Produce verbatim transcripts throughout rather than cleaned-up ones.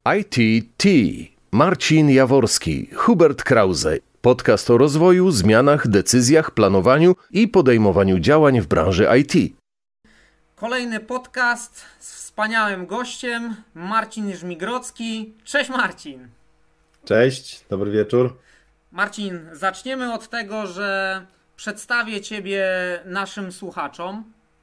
I T T. Marcin Jaworski, Hubert Krause. Podcast o rozwoju, zmianach, decyzjach, planowaniu i podejmowaniu działań w branży I T. Kolejny podcast z wspaniałym gościem, Marcin Żmigrodzki. Cześć Marcin. Cześć, dobry wieczór. Marcin, zaczniemy od tego, że przedstawię Ciebie naszym słuchaczom.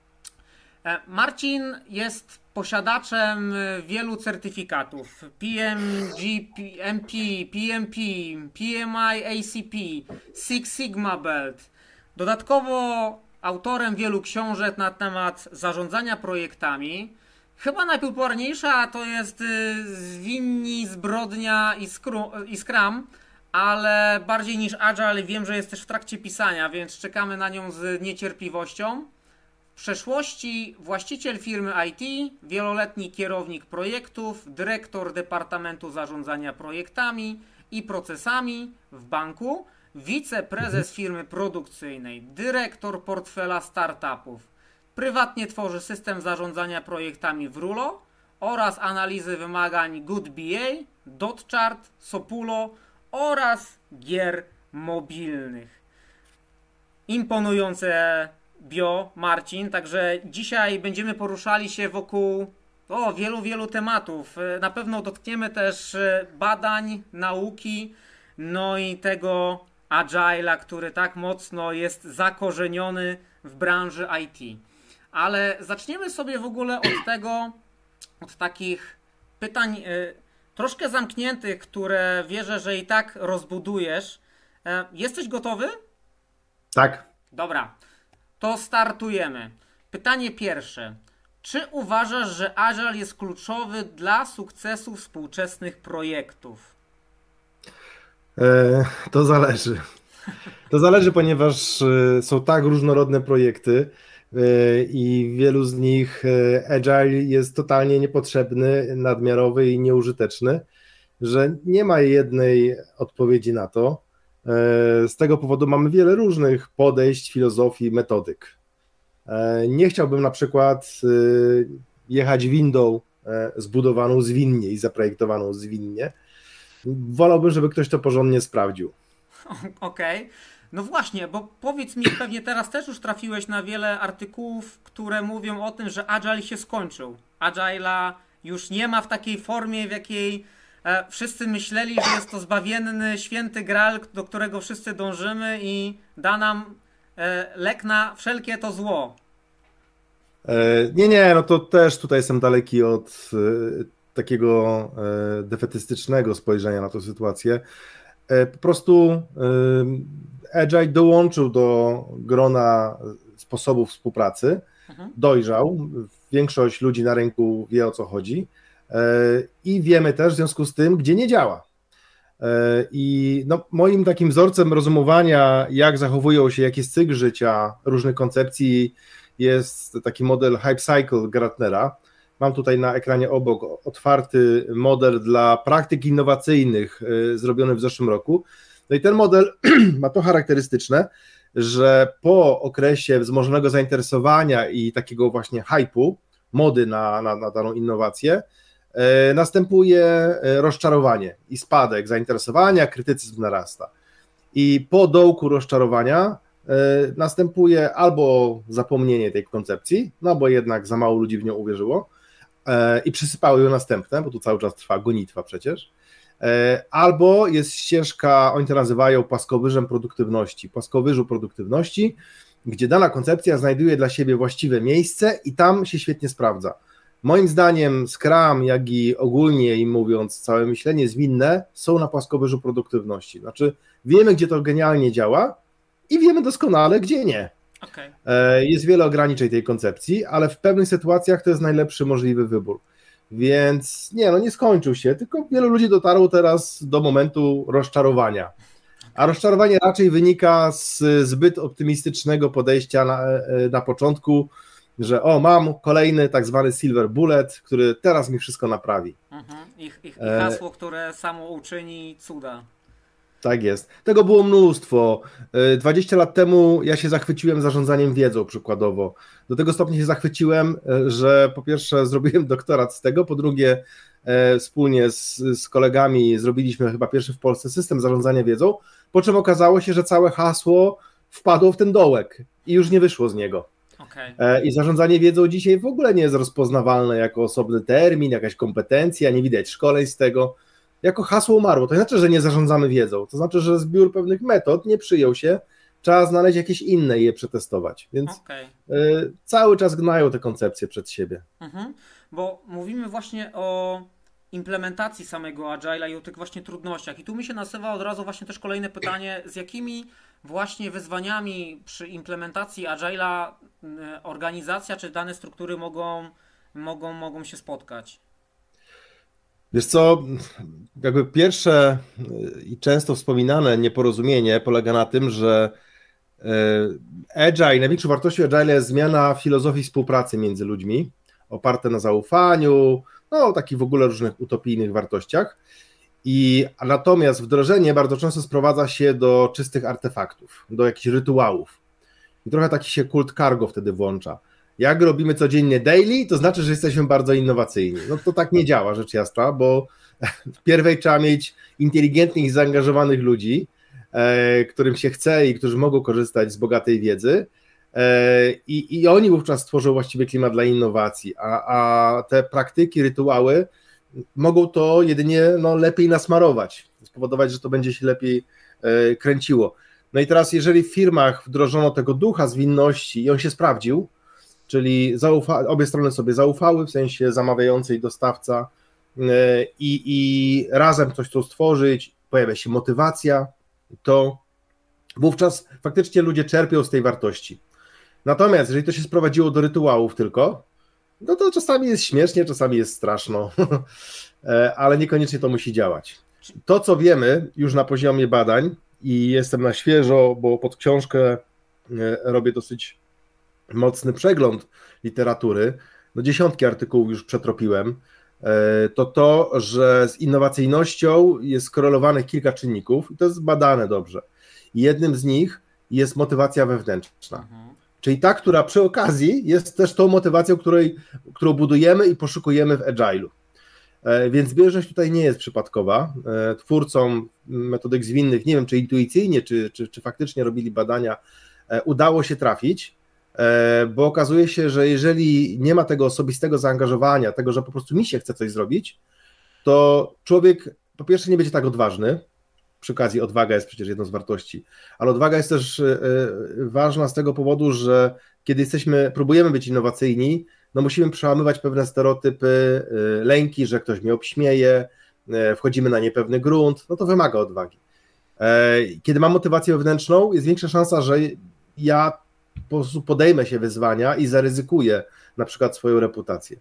Marcin jest posiadaczem wielu certyfikatów: P M G, M P, P M P, P M I, A C P, Six Sigma Belt. Dodatkowo autorem wielu książek na temat zarządzania projektami. Chyba najpopularniejsza to jest Zwinni, Zbrodnia i, Scrum, i Scrum, ale bardziej niż Agile wiem, że jest też w trakcie pisania, więc czekamy na nią z niecierpliwością. W przeszłości właściciel firmy I T, wieloletni kierownik projektów, dyrektor Departamentu Zarządzania Projektami i Procesami w banku, wiceprezes firmy produkcyjnej, dyrektor portfela startupów. Prywatnie tworzy system zarządzania projektami w Rulo oraz analizy wymagań Good B A, Dotchart, Sopulo oraz gier mobilnych. Imponujące bio, Marcin, także dzisiaj będziemy poruszali się wokół o, wielu, wielu tematów. Na pewno dotkniemy też badań, nauki, no i tego Agile'a, który tak mocno jest zakorzeniony w branży I T. Ale zaczniemy sobie w ogóle od tego, od takich pytań y, troszkę zamkniętych, które wierzę, że i tak rozbudujesz. Y, jesteś gotowy? Tak. Dobra. To startujemy. Pytanie pierwsze. Czy uważasz, że Agile jest kluczowy dla sukcesu współczesnych projektów? E, to zależy. To zależy, ponieważ są tak różnorodne projekty e, i wielu z nich e, Agile jest totalnie niepotrzebny, nadmiarowy i nieużyteczny, że nie ma jednej odpowiedzi na to. Z tego powodu mamy wiele różnych podejść, filozofii, metodyk. Nie chciałbym na przykład jechać windą zbudowaną zwinnie i zaprojektowaną zwinnie. Wolałbym, żeby ktoś to porządnie sprawdził. Okej. Okay. No właśnie, bo powiedz mi, pewnie teraz też już trafiłeś na wiele artykułów, które mówią o tym, że Agile się skończył. Agile'a już nie ma w takiej formie, w jakiej wszyscy myśleli, że jest to zbawienny, święty graal, do którego wszyscy dążymy i da nam lek na wszelkie to zło. Nie, nie, no to też tutaj jestem daleki od takiego defetystycznego spojrzenia na tę sytuację. Po prostu Agile dołączył do grona sposobów współpracy, mhm. dojrzał, większość ludzi na rynku wie, o co chodzi. I wiemy też w związku z tym, gdzie nie działa. I no, moim takim wzorcem rozumowania, jak zachowują się, jaki jest cykl życia różnych koncepcji, jest taki model Hype Cycle Gartnera. Mam tutaj na ekranie obok otwarty model dla praktyk innowacyjnych zrobiony w zeszłym roku. No i ten model ma to charakterystyczne, że po okresie wzmożonego zainteresowania i takiego właśnie hype'u, mody na, na, na daną innowację, następuje rozczarowanie i spadek zainteresowania, krytycyzm narasta. I po dołku rozczarowania następuje albo zapomnienie tej koncepcji, no bo jednak za mało ludzi w nią uwierzyło i przysypały ją następne, bo tu cały czas trwa gonitwa przecież, albo jest ścieżka, oni to nazywają płaskowyżem produktywności, płaskowyżu produktywności, gdzie dana koncepcja znajduje dla siebie właściwe miejsce i tam się świetnie sprawdza. Moim zdaniem Scrum, jak i ogólnie im mówiąc, całe myślenie zwinne są na płaskowyżu produktywności. Znaczy wiemy, gdzie to genialnie działa i wiemy doskonale, gdzie nie. Okay. Jest wiele ograniczeń tej koncepcji, ale w pewnych sytuacjach to jest najlepszy możliwy wybór. Więc nie, no nie skończył się, tylko wielu ludzi dotarło teraz do momentu rozczarowania. A rozczarowanie raczej wynika z zbyt optymistycznego podejścia na, na początku, że o, mam kolejny tak zwany silver bullet, który teraz mi wszystko naprawi. Mhm. Ich, ich, ich hasło, które samo uczyni cuda. Tak jest. Tego było mnóstwo. dwadzieścia lat temu ja się zachwyciłem zarządzaniem wiedzą przykładowo. Do tego stopnia się zachwyciłem, że po pierwsze zrobiłem doktorat z tego, po drugie e, wspólnie z, z kolegami zrobiliśmy chyba pierwszy w Polsce system zarządzania wiedzą, po czym okazało się, że całe hasło wpadło w ten dołek i już nie wyszło z niego. Okay. E, I zarządzanie wiedzą dzisiaj w ogóle nie jest rozpoznawalne jako osobny termin, jakaś kompetencja, nie widać szkoleń z tego. Jako hasło umarło. To nie znaczy, że nie zarządzamy wiedzą, to znaczy, że zbiór pewnych metod nie przyjął się, trzeba znaleźć jakieś inne i je przetestować, więc okay. y, cały czas gnają te koncepcje przed siebie. Mhm. Bo mówimy właśnie o implementacji samego Agile'a i o tych właśnie trudnościach i tu mi się nasuwa od razu właśnie też kolejne pytanie, z jakimi właśnie wyzwaniami przy implementacji Agile'a organizacja czy dane struktury mogą, mogą, mogą się spotkać? Wiesz co, jakby pierwsze i często wspominane nieporozumienie polega na tym, że Agile, największą wartością Agile jest zmiana filozofii współpracy między ludźmi, oparte na zaufaniu, no takich w ogóle różnych utopijnych wartościach. I natomiast wdrożenie bardzo często sprowadza się do czystych artefaktów, do jakichś rytuałów. I trochę taki się kult cargo wtedy włącza. Jak robimy codziennie daily, to znaczy, że jesteśmy bardzo innowacyjni. No to tak nie działa, rzecz jasna, bo wpierw trzeba mieć inteligentnych i zaangażowanych ludzi, e, którym się chce i którzy mogą korzystać z bogatej wiedzy e, i, i oni wówczas stworzą właściwie klimat dla innowacji, a, a te praktyki, rytuały mogą to jedynie no, lepiej nasmarować, spowodować, że to będzie się lepiej e, kręciło. No i teraz, jeżeli w firmach wdrożono tego ducha zwinności i on się sprawdził, czyli zaufa, obie strony sobie zaufały, w sensie zamawiający i dostawca i, i razem coś chcą stworzyć, pojawia się motywacja, to wówczas faktycznie ludzie czerpią z tej wartości. Natomiast jeżeli to się sprowadziło do rytuałów tylko, no to czasami jest śmiesznie, czasami jest straszno, ale niekoniecznie to musi działać. To, co wiemy już na poziomie badań i jestem na świeżo, bo pod książkę robię dosyć mocny przegląd literatury, no dziesiątki artykułów już przetropiłem, to to, że z innowacyjnością jest skorelowanych kilka czynników i to jest badane dobrze. I jednym z nich jest motywacja wewnętrzna, mhm. czyli ta, która przy okazji jest też tą motywacją, której, którą budujemy i poszukujemy w Agile'u. Więc zbieżność tutaj nie jest przypadkowa. Twórcom metodyk zwinnych, nie wiem czy intuicyjnie, czy, czy, czy faktycznie robili badania, udało się trafić, bo okazuje się, że jeżeli nie ma tego osobistego zaangażowania, tego, że po prostu mi się chce coś zrobić, to człowiek po pierwsze nie będzie tak odważny, przy okazji odwaga jest przecież jedną z wartości, ale odwaga jest też ważna z tego powodu, że kiedy jesteśmy, próbujemy być innowacyjni, no musimy przełamywać pewne stereotypy, lęki, że ktoś mnie obśmieje, wchodzimy na niepewny grunt, no to wymaga odwagi. Kiedy mam motywację wewnętrzną, jest większa szansa, że ja po prostu podejmę się wyzwania i zaryzykuję na przykład swoją reputację.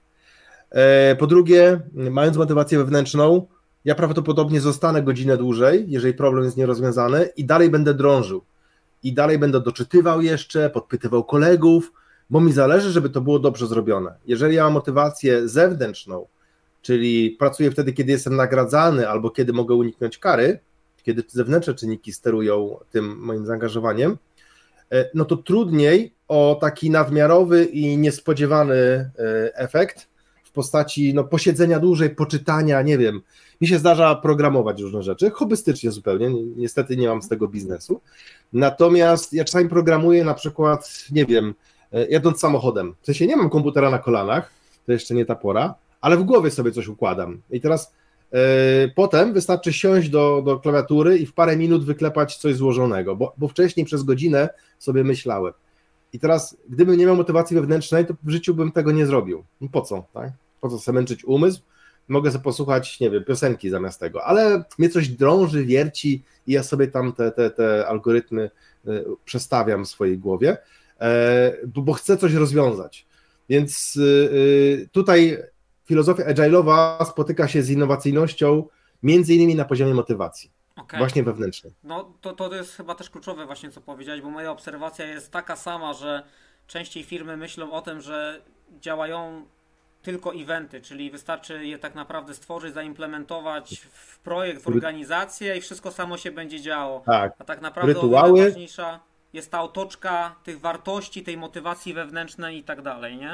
Po drugie, mając motywację wewnętrzną, ja prawdopodobnie zostanę godzinę dłużej, jeżeli problem jest nierozwiązany i dalej będę drążył. I dalej będę doczytywał jeszcze, podpytywał kolegów, bo mi zależy, żeby to było dobrze zrobione. Jeżeli ja mam motywację zewnętrzną, czyli pracuję wtedy, kiedy jestem nagradzany albo kiedy mogę uniknąć kary, kiedy zewnętrzne czynniki sterują tym moim zaangażowaniem, no to trudniej o taki nadmiarowy i niespodziewany efekt w postaci no, posiedzenia dłużej, poczytania, nie wiem, mi się zdarza programować różne rzeczy, hobbystycznie zupełnie, niestety nie mam z tego biznesu, natomiast ja czasami programuję na przykład, nie wiem, jadąc samochodem, w sensie nie mam komputera na kolanach, to jeszcze nie ta pora, ale w głowie sobie coś układam i teraz yy, potem wystarczy siąść do, do klawiatury i w parę minut wyklepać coś złożonego, bo, bo wcześniej przez godzinę sobie myślałem. I teraz, gdybym nie miał motywacji wewnętrznej, to w życiu bym tego nie zrobił. No po co, tak? Po co sobie męczyć umysł? Mogę sobie posłuchać, nie wiem, piosenki zamiast tego, ale mnie coś drąży, wierci i ja sobie tam te, te, te algorytmy y, przestawiam w swojej głowie, y, bo, bo chcę coś rozwiązać. Więc y, y, tutaj filozofia agile'owa spotyka się z innowacyjnością między innymi na poziomie motywacji. Okay. Właśnie wewnętrznej. No to, to jest chyba też kluczowe właśnie co powiedziałeś, bo moja obserwacja jest taka sama, że częściej firmy myślą o tym, że działają tylko eventy, czyli wystarczy je tak naprawdę stworzyć, zaimplementować w projekt, w organizację i wszystko samo się będzie działo. Tak. A tak naprawdę rytuały. O wiele ważniejsza jest ta otoczka tych wartości, tej motywacji wewnętrznej i tak dalej, nie?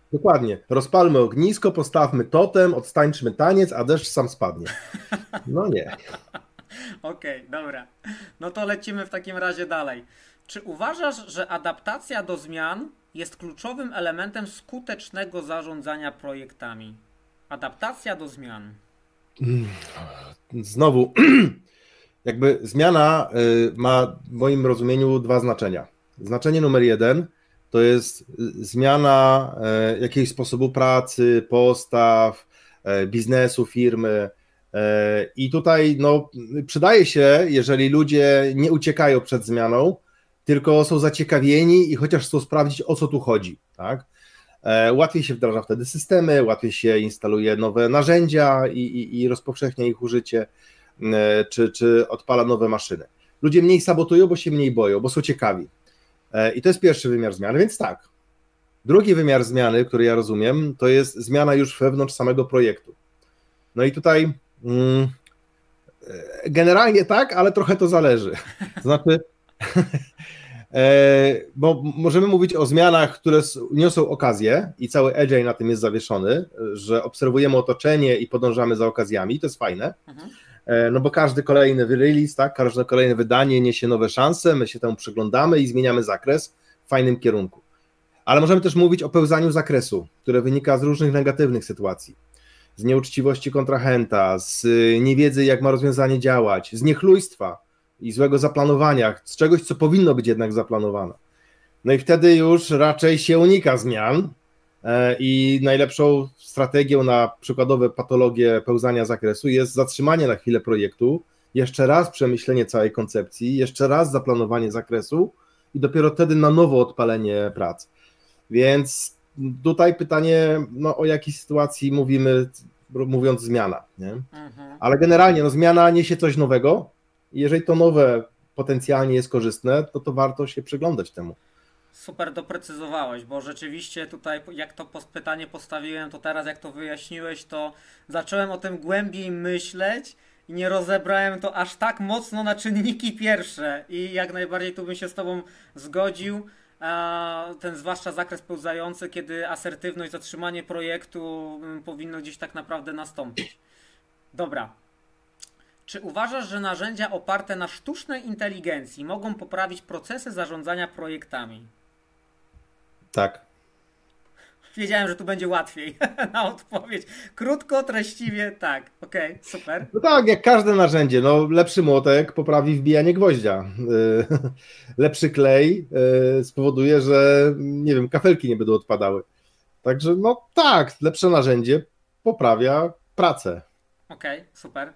Dokładnie. Rozpalmy ognisko, postawmy totem, odstańczmy taniec, a deszcz sam spadnie. No nie. Okej, okay, dobra. No to lecimy w takim razie dalej. Czy uważasz, że adaptacja do zmian jest kluczowym elementem skutecznego zarządzania projektami? Adaptacja do zmian. Znowu, jakby zmiana ma w moim rozumieniu dwa znaczenia. Znaczenie numer jeden to jest zmiana jakiegoś sposobu pracy, postaw, biznesu, firmy. I tutaj no, przydaje się, jeżeli ludzie nie uciekają przed zmianą, tylko są zaciekawieni i chociaż chcą sprawdzić, o co tu chodzi. Tak? Łatwiej się wdraża wtedy systemy, łatwiej się instaluje nowe narzędzia i, i, i rozpowszechnia ich użycie, czy, czy odpala nowe maszyny. Ludzie mniej sabotują, bo się mniej boją, bo są ciekawi. I to jest pierwszy wymiar zmiany, więc tak. Drugi wymiar zmiany, który ja rozumiem, to jest zmiana już wewnątrz samego projektu. No i tutaj mm, generalnie tak, ale trochę to zależy. To znaczy, e, bo możemy mówić o zmianach, które niosą okazję i cały Agile na tym jest zawieszony, że obserwujemy otoczenie i podążamy za okazjami, to jest fajne. Mhm. No bo każdy kolejny release, tak, każde kolejne wydanie niesie nowe szanse, my się temu przyglądamy i zmieniamy zakres w fajnym kierunku. Ale możemy też mówić o pełzaniu zakresu, które wynika z różnych negatywnych sytuacji. Z nieuczciwości kontrahenta, z niewiedzy, jak ma rozwiązanie działać, z niechlujstwa i złego zaplanowania, z czegoś, co powinno być jednak zaplanowane. No i wtedy już raczej się unika zmian i najlepszą strategią na przykładowe patologie pełzania zakresu jest zatrzymanie na chwilę projektu, jeszcze raz przemyślenie całej koncepcji, jeszcze raz zaplanowanie zakresu i dopiero wtedy na nowo odpalenie prac. Więc tutaj pytanie, no, o jakiej sytuacji mówimy, mówiąc zmiana, nie? Mhm. Ale generalnie no, zmiana niesie coś nowego i jeżeli to nowe potencjalnie jest korzystne, to to warto się przyglądać temu. Super doprecyzowałeś, bo rzeczywiście tutaj jak to pytanie postawiłem, to teraz jak to wyjaśniłeś, to zacząłem o tym głębiej myśleć i nie rozebrałem to aż tak mocno na czynniki pierwsze i jak najbardziej tu bym się z Tobą zgodził, ten zwłaszcza zakres pełzający, kiedy asertywność, zatrzymanie projektu powinno gdzieś tak naprawdę nastąpić. Dobra. Czy uważasz, że narzędzia oparte na sztucznej inteligencji mogą poprawić procesy zarządzania projektami? Tak. Wiedziałem, że tu będzie łatwiej na odpowiedź. Krótko, treściwie, tak. Okej, okay, super. No tak, jak każde narzędzie. No, lepszy młotek poprawi wbijanie gwoździa. Lepszy klej spowoduje, że nie wiem, kafelki nie będą odpadały. Także no tak, lepsze narzędzie poprawia pracę. Okej, okay, super.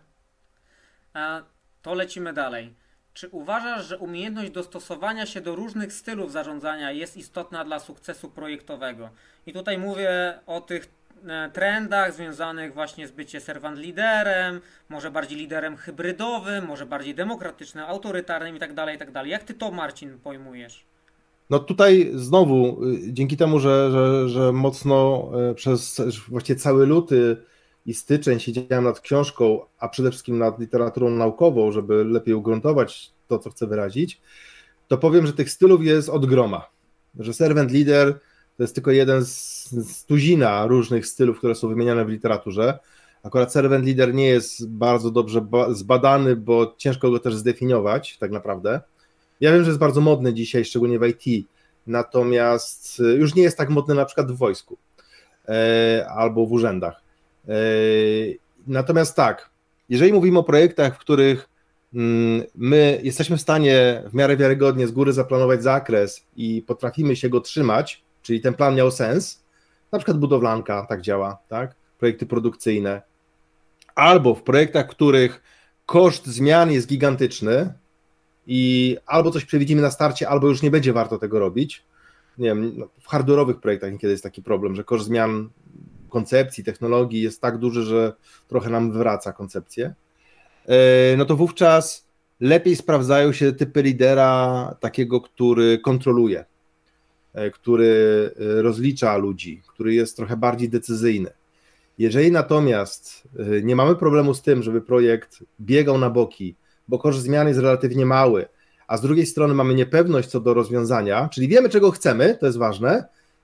To lecimy dalej. Czy uważasz, że umiejętność dostosowania się do różnych stylów zarządzania jest istotna dla sukcesu projektowego? I tutaj mówię o tych trendach związanych właśnie z byciem servant liderem, może bardziej liderem hybrydowym, może bardziej demokratycznym, autorytarnym i tak dalej, i tak dalej. Jak ty to, Marcin, pojmujesz? No tutaj znowu, dzięki temu, że, że, że mocno przez właściwie cały luty i styczeń siedziałem nad książką, a przede wszystkim nad literaturą naukową, żeby lepiej ugruntować to, co chcę wyrazić, to powiem, że tych stylów jest od groma. Że servant leader to jest tylko jeden z, z tuzina różnych stylów, które są wymieniane w literaturze. Akurat servant leader nie jest bardzo dobrze ba- zbadany, bo ciężko go też zdefiniować tak naprawdę. Ja wiem, że jest bardzo modny dzisiaj, szczególnie w I T, natomiast już nie jest tak modny na przykład w wojsku e, albo w urzędach. Natomiast tak, jeżeli mówimy o projektach, w których my jesteśmy w stanie w miarę wiarygodnie z góry zaplanować zakres i potrafimy się go trzymać, czyli ten plan miał sens, na przykład budowlanka tak działa, tak? Projekty produkcyjne, albo w projektach, w których koszt zmian jest gigantyczny i albo coś przewidzimy na starcie, albo już nie będzie warto tego robić. Nie wiem, w hardware'owych projektach niekiedy jest taki problem, że koszt zmian koncepcji, technologii jest tak duży, że trochę nam wywraca koncepcję, no to wówczas lepiej sprawdzają się typy lidera takiego, który kontroluje, który rozlicza ludzi, który jest trochę bardziej decyzyjny. Jeżeli natomiast nie mamy problemu z tym, żeby projekt biegał na boki, bo koszt zmian jest relatywnie mały, a z drugiej strony mamy niepewność co do rozwiązania, czyli wiemy, czego chcemy, to jest ważne,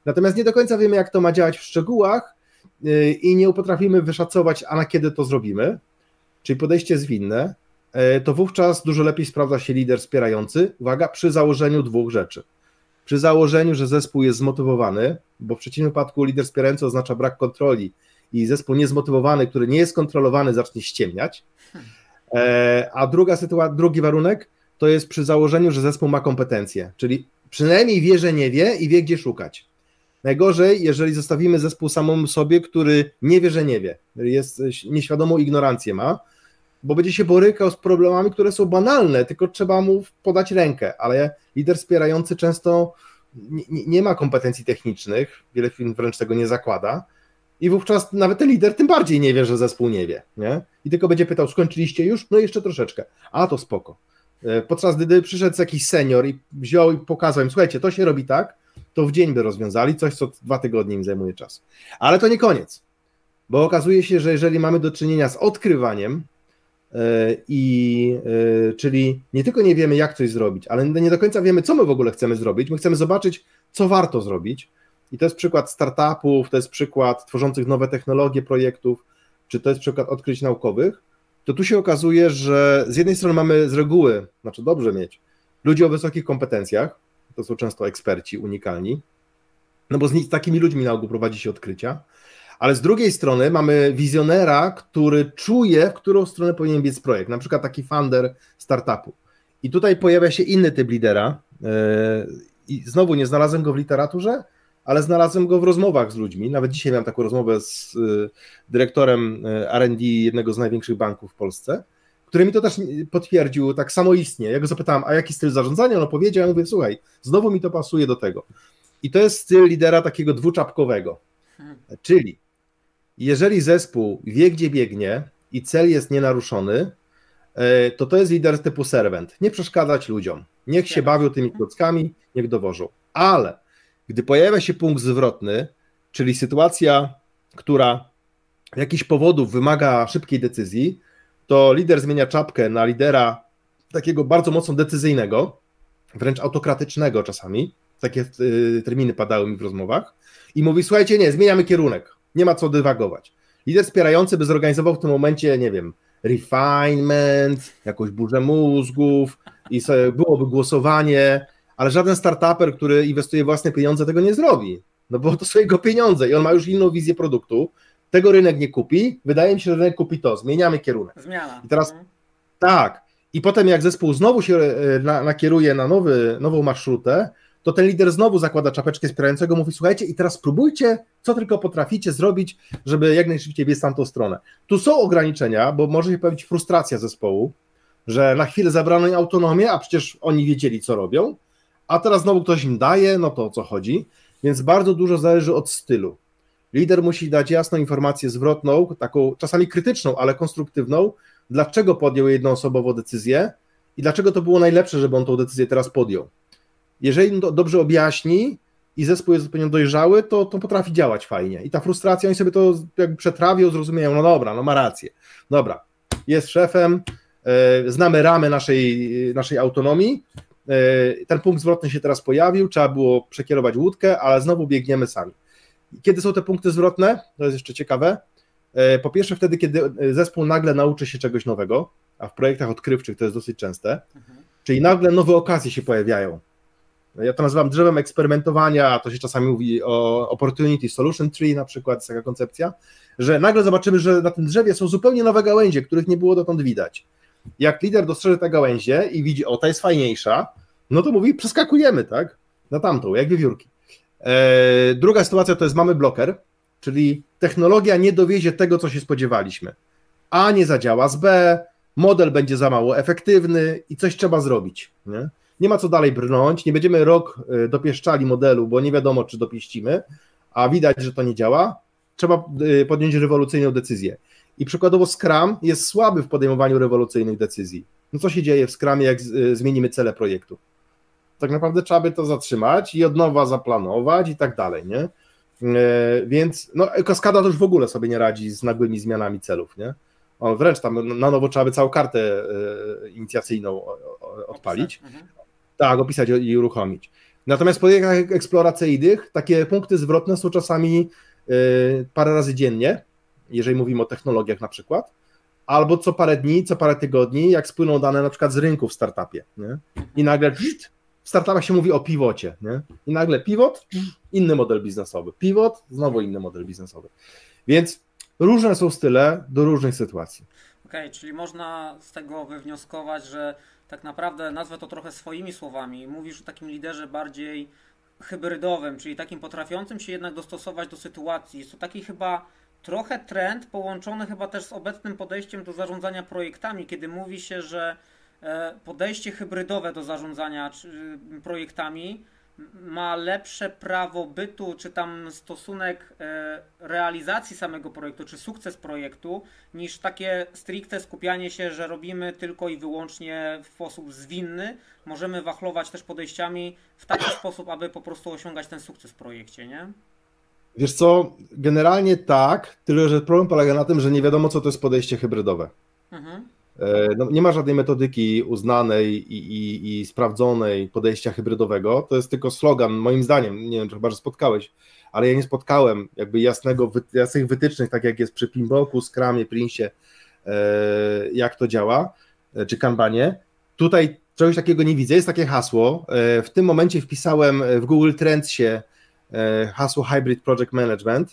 Natomiast nie do końca wiemy, jak to ma działać w szczegółach i nie potrafimy wyszacować, a na kiedy to zrobimy, czyli podejście zwinne, to wówczas dużo lepiej sprawdza się lider wspierający, uwaga, przy założeniu dwóch rzeczy. Przy założeniu, że zespół jest zmotywowany, bo w przeciwnym wypadku lider wspierający oznacza brak kontroli i zespół niezmotywowany, który nie jest kontrolowany, zacznie ściemniać. A druga sytuacja, drugi warunek to jest przy założeniu, że zespół ma kompetencje, czyli przynajmniej wie, że nie wie i wie, gdzie szukać. Najgorzej, jeżeli zostawimy zespół samemu sobie, który nie wie, że nie wie, jest nieświadomą ignorancję ma, bo będzie się borykał z problemami, które są banalne, tylko trzeba mu podać rękę, ale lider wspierający często nie, nie ma kompetencji technicznych, wiele firm wręcz tego nie zakłada i wówczas nawet ten lider tym bardziej nie wie, że zespół nie wie, nie? I tylko będzie pytał, skończyliście już? No jeszcze troszeczkę, a to spoko. Podczas gdy przyszedł jakiś senior i wziął i pokazał im, słuchajcie, to się robi tak, to w dzień by rozwiązali, coś co dwa tygodnie im zajmuje czas. Ale to nie koniec, bo okazuje się, że jeżeli mamy do czynienia z odkrywaniem, i czyli nie tylko nie wiemy, jak coś zrobić, ale nie do końca wiemy, co my w ogóle chcemy zrobić, my chcemy zobaczyć, co warto zrobić i to jest przykład startupów, to jest przykład tworzących nowe technologie projektów, czy to jest przykład odkryć naukowych, to tu się okazuje, że z jednej strony mamy z reguły, znaczy dobrze mieć, ludzi o wysokich kompetencjach, to są często eksperci unikalni, no bo z takimi ludźmi na ogół prowadzi się odkrycia, ale z drugiej strony mamy wizjonera, który czuje, w którą stronę powinien biec projekt, na przykład taki founder startupu. I tutaj pojawia się inny typ lidera i znowu nie znalazłem go w literaturze, ale znalazłem go w rozmowach z ludźmi. Nawet dzisiaj miałem taką rozmowę z dyrektorem R and D jednego z największych banków w Polsce, który mi to też potwierdził, tak samoistnie. Ja go zapytałem, a jaki styl zarządzania? On powiedział, ja mówię, słuchaj, znowu mi to pasuje do tego. I to jest styl lidera takiego dwuczapkowego, czyli jeżeli zespół wie, gdzie biegnie i cel jest nienaruszony, to to jest lider typu servant. Nie przeszkadzać ludziom. Niech się bawią tymi klockami, niech dowożą. Ale gdy pojawia się punkt zwrotny, czyli sytuacja, która z jakichś powodów wymaga szybkiej decyzji, to lider zmienia czapkę na lidera takiego bardzo mocno decyzyjnego, wręcz autokratycznego czasami. Takie terminy padały mi w rozmowach. I mówi, słuchajcie, nie, zmieniamy kierunek. Nie ma co dywagować. Lider wspierający by zorganizował w tym momencie, nie wiem, refinement, jakąś burzę mózgów i sobie byłoby głosowanie, ale żaden startuper, który inwestuje własne pieniądze, tego nie zrobi, no bo to są jego pieniądze i on ma już inną wizję produktu, tego rynek nie kupi, wydaje mi się, że rynek kupi to, zmieniamy kierunek. Zmiana. I teraz tak, i potem jak zespół znowu się na, nakieruje na nowy, nową marszrutę, to ten lider znowu zakłada czapeczkę wspierającego, mówi, słuchajcie, i teraz spróbujcie, co tylko potraficie zrobić, żeby jak najszybciej biec w tamtą stronę. Tu są ograniczenia, bo może się pojawić frustracja zespołu, że na chwilę zabrano im autonomię, a przecież oni wiedzieli, co robią, a teraz znowu ktoś im daje, no to o co chodzi, więc bardzo dużo zależy od stylu. Lider musi dać jasną informację zwrotną, taką czasami krytyczną, ale konstruktywną, dlaczego podjął jednoosobowo decyzję i dlaczego to było najlepsze, żeby on tą decyzję teraz podjął. Jeżeli to dobrze objaśni i zespół jest zupełnie dojrzały, to, to potrafi działać fajnie. I ta frustracja, oni sobie to jakby przetrawią, zrozumieją, no dobra, no ma rację. Dobra, jest szefem, yy, znamy ramy naszej, naszej autonomii, yy, ten punkt zwrotny się teraz pojawił, trzeba było przekierować łódkę, ale znowu biegniemy sami. Kiedy są te punkty zwrotne? To jest jeszcze ciekawe. Yy, po pierwsze wtedy, kiedy zespół nagle nauczy się czegoś nowego, a w projektach odkrywczych to jest dosyć częste, mhm. czyli nagle nowe okazje się pojawiają. Ja to nazywam drzewem eksperymentowania, a to się czasami mówi o Opportunity Solution Tree na przykład, jest taka koncepcja, że nagle zobaczymy, że na tym drzewie są zupełnie nowe gałęzie, których nie było dotąd widać. Jak lider dostrzeże te gałęzie i widzi, o, ta jest fajniejsza, no to mówi, przeskakujemy, tak, na tamtą, jak wiewiórki. Eee, druga sytuacja to jest mamy bloker, czyli technologia nie dowiezie tego, co się spodziewaliśmy. A nie zadziała z B, model będzie za mało efektywny i coś trzeba zrobić, nie? Nie ma co dalej brnąć, nie będziemy rok dopieszczali modelu, bo nie wiadomo, czy dopieścimy, a widać, że to nie działa. Trzeba podjąć rewolucyjną decyzję. I przykładowo Scrum jest słaby w podejmowaniu rewolucyjnych decyzji. No co się dzieje w Scrumie, jak zmienimy cele projektu? Tak naprawdę trzeba by to zatrzymać i od nowa zaplanować i tak dalej, nie? Więc no, Kaskada to już w ogóle sobie nie radzi z nagłymi zmianami celów, nie? O, wręcz tam na nowo trzeba by całą kartę inicjacyjną odpalić. Tak, opisać i uruchomić. Natomiast w projektach eksploracyjnych takie punkty zwrotne są czasami y, parę razy dziennie, jeżeli mówimy o technologiach na przykład, albo co parę dni, co parę tygodni, jak spłyną dane na przykład z rynku w startupie, nie? I nagle w startupach się mówi o pivocie, nie? I nagle pivot, inny model biznesowy, pivot, znowu inny model biznesowy. Więc różne są style do różnych sytuacji. Okej, okay, czyli można z tego wywnioskować, że tak naprawdę nazwę to trochę swoimi słowami. Mówisz o takim liderze bardziej hybrydowym, czyli takim potrafiącym się jednak dostosować do sytuacji. Jest to taki chyba trochę trend połączony chyba też z obecnym podejściem do zarządzania projektami, kiedy mówi się, że podejście hybrydowe do zarządzania projektami ma lepsze prawo bytu, czy tam stosunek realizacji samego projektu, czy sukces projektu, niż takie stricte skupianie się, że robimy tylko i wyłącznie w sposób zwinny. Możemy wachlować też podejściami w taki sposób, aby po prostu osiągać ten sukces w projekcie, nie? Wiesz co, generalnie tak, tyle że problem polega na tym, że nie wiadomo, co to jest podejście hybrydowe. Mhm. No, nie ma żadnej metodyki uznanej i, i, i sprawdzonej podejścia hybrydowego, to jest tylko slogan, moim zdaniem, nie wiem, czy chyba, że spotkałeś, ale ja nie spotkałem jakby jasnego, jasnych wytycznych, tak jak jest przy Pinboku, Scrumie, Prince'ie, jak to działa, czy Kanbanie. Tutaj czegoś takiego nie widzę, jest takie hasło, w tym momencie wpisałem w Google Trendsie hasło Hybrid Project Management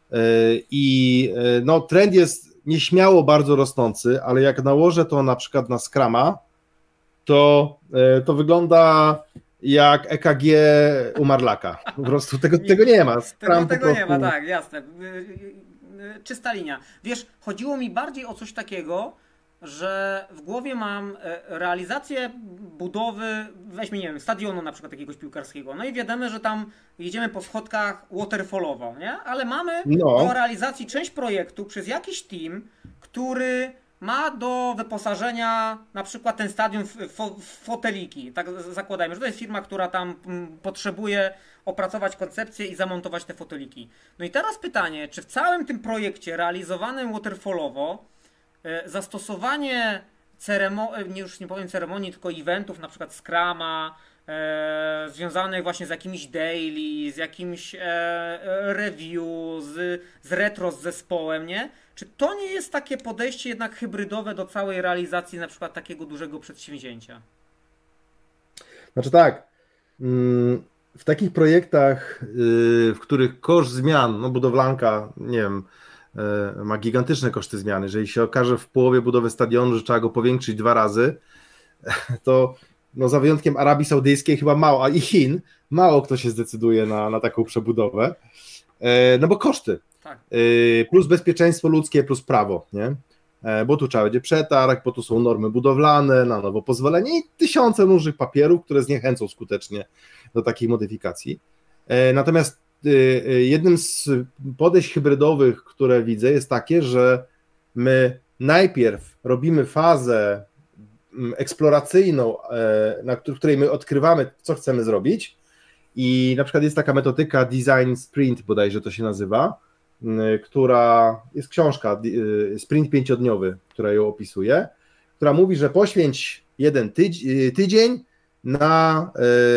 i no, trend jest nieśmiało bardzo rosnący, ale jak nałożę to na przykład na Scruma, to, to wygląda jak E K G umarlaka. Po prostu tego, tego nie ma. Tego, tego prostu... nie ma, tak, jasne. Czysta linia. Wiesz, chodziło mi bardziej o coś takiego, że w głowie mam realizację budowy, weźmy, nie wiem, stadionu na przykład jakiegoś piłkarskiego, no i wiadomo, że tam jedziemy po schodkach waterfallowo, nie? Ale mamy no. do realizacji część projektu przez jakiś team, który ma do wyposażenia na przykład ten stadion w, w, w foteliki, tak zakładajmy, że to jest firma, która tam potrzebuje opracować koncepcję i zamontować te foteliki. No i teraz pytanie, czy w całym tym projekcie realizowanym waterfallowo zastosowanie ceremonii, już nie powiem ceremonii, tylko eventów, na przykład Scruma, e, związanych właśnie z jakimś daily, z jakimś e, review, z, z retro z zespołem, nie? Czy to nie jest takie podejście jednak hybrydowe do całej realizacji na przykład takiego dużego przedsięwzięcia? Znaczy tak, w takich projektach, w których koszt zmian, no budowlanka, nie wiem, ma gigantyczne koszty zmiany. Jeżeli się okaże w połowie budowy stadionu, że trzeba go powiększyć dwa razy, to no za wyjątkiem Arabii Saudyjskiej chyba mało, a i Chin, mało kto się zdecyduje na, na taką przebudowę, no bo koszty, tak. Plus bezpieczeństwo ludzkie, plus prawo, nie? Bo tu trzeba będzie przetarg, bo tu są normy budowlane, na nowo pozwolenie i tysiące różnych papierów, które zniechęcą skutecznie do takich modyfikacji. Natomiast jednym z podejść hybrydowych, które widzę, jest takie, że my najpierw robimy fazę eksploracyjną, na której my odkrywamy, co chcemy zrobić, i na przykład jest taka metodyka Design Sprint, bodajże to się nazywa, która jest książka, Sprint pięciodniowy, która ją opisuje, która mówi, że poświęć jeden tydzień, tydzień na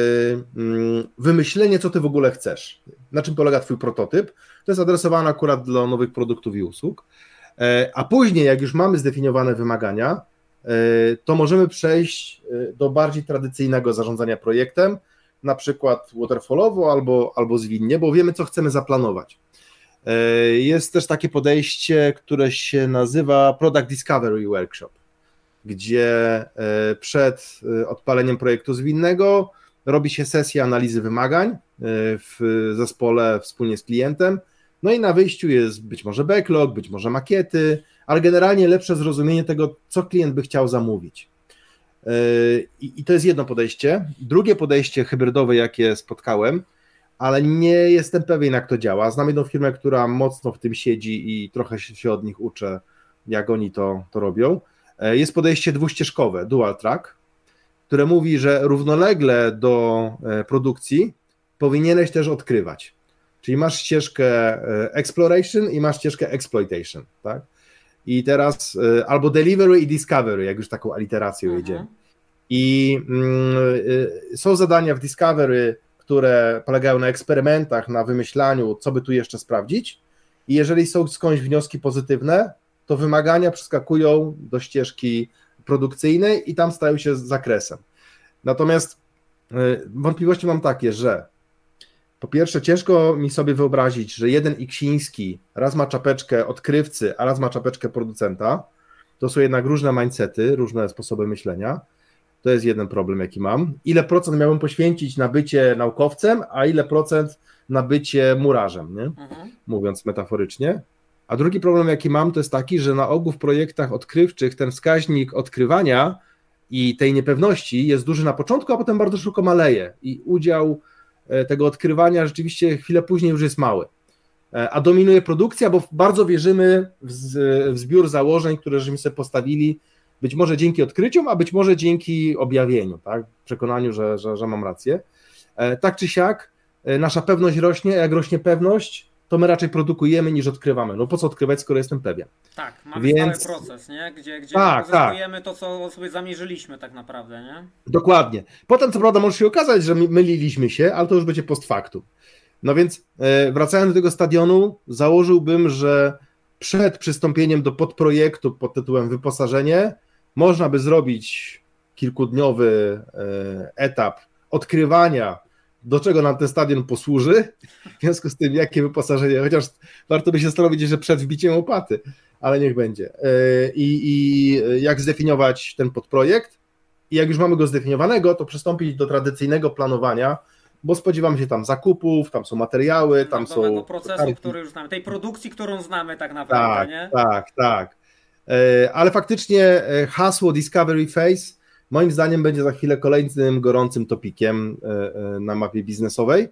wymyślenie, co ty w ogóle chcesz. Na czym polega twój prototyp. To jest adresowane akurat dla nowych produktów i usług. A później, jak już mamy zdefiniowane wymagania, to możemy przejść do bardziej tradycyjnego zarządzania projektem, na przykład waterfallowo albo, albo zwinnie, bo wiemy, co chcemy zaplanować. Jest też takie podejście, które się nazywa Product Discovery Workshop, gdzie przed odpaleniem projektu zwinnego robi się sesję analizy wymagań w zespole wspólnie z klientem, no i na wyjściu jest być może backlog, być może makiety, ale generalnie lepsze zrozumienie tego, co klient by chciał zamówić. I to jest jedno podejście. Drugie podejście hybrydowe, jakie spotkałem, ale nie jestem pewien, jak to działa. Znam jedną firmę, która mocno w tym siedzi i trochę się od nich uczę, jak oni to, to robią. Jest podejście dwuścieżkowe, dual track, które mówi, że równolegle do produkcji powinieneś też odkrywać. Czyli masz ścieżkę exploration i masz ścieżkę exploitation, tak? I teraz albo delivery i discovery, jak już taką aliteracją jedziemy. I mm, są zadania w discovery, które polegają na eksperymentach, na wymyślaniu, co by tu jeszcze sprawdzić. I jeżeli są skądś wnioski pozytywne, to wymagania przeskakują do ścieżki produkcyjnej i tam stają się zakresem. Natomiast wątpliwości mam takie, że po pierwsze ciężko mi sobie wyobrazić, że jeden Iksiński raz ma czapeczkę odkrywcy, a raz ma czapeczkę producenta. To są jednak różne mindsety, różne sposoby myślenia. To jest jeden problem, jaki mam. Ile procent miałbym poświęcić na bycie naukowcem, a ile procent na bycie murarzem, nie? Mhm. Mówiąc metaforycznie. A drugi problem, jaki mam, to jest taki, że na ogół w projektach odkrywczych ten wskaźnik odkrywania i tej niepewności jest duży na początku, a potem bardzo szybko maleje i udział tego odkrywania rzeczywiście chwilę później już jest mały. A dominuje produkcja, bo bardzo wierzymy w, w zbiór założeń, które żeśmy sobie postawili, być może dzięki odkryciom, a być może dzięki objawieniu, tak? Przekonaniu, że, że, że mam rację. Tak czy siak, nasza pewność rośnie, a jak rośnie pewność, to my raczej produkujemy niż odkrywamy. No po co odkrywać, skoro jestem pewien? Tak, mamy Więc... stały proces, nie? Gdzie, gdzie tak, uzyskujemy tak. to, co sobie zamierzyliśmy tak naprawdę, nie? Dokładnie. Potem co prawda może się okazać, że myliliśmy się, ale to już będzie post factum. No więc wracając do tego stadionu, założyłbym, że przed przystąpieniem do podprojektu pod tytułem wyposażenie można by zrobić kilkudniowy etap odkrywania, do czego nam ten stadion posłuży, w związku z tym jakie wyposażenie, chociaż warto by się zastanowić, że przed wbiciem łopaty, ale niech będzie. I, i jak zdefiniować ten podprojekt i jak już mamy go zdefiniowanego, to przystąpić do tradycyjnego planowania, bo spodziewam się tam zakupów, tam są materiały, tam są... Tego procesu, karty. Który już znamy, tej produkcji, którą znamy tak naprawdę, tak, nie? Tak, tak. Ale faktycznie hasło Discovery Phase moim zdaniem będzie za chwilę kolejnym gorącym topikiem na mapie biznesowej.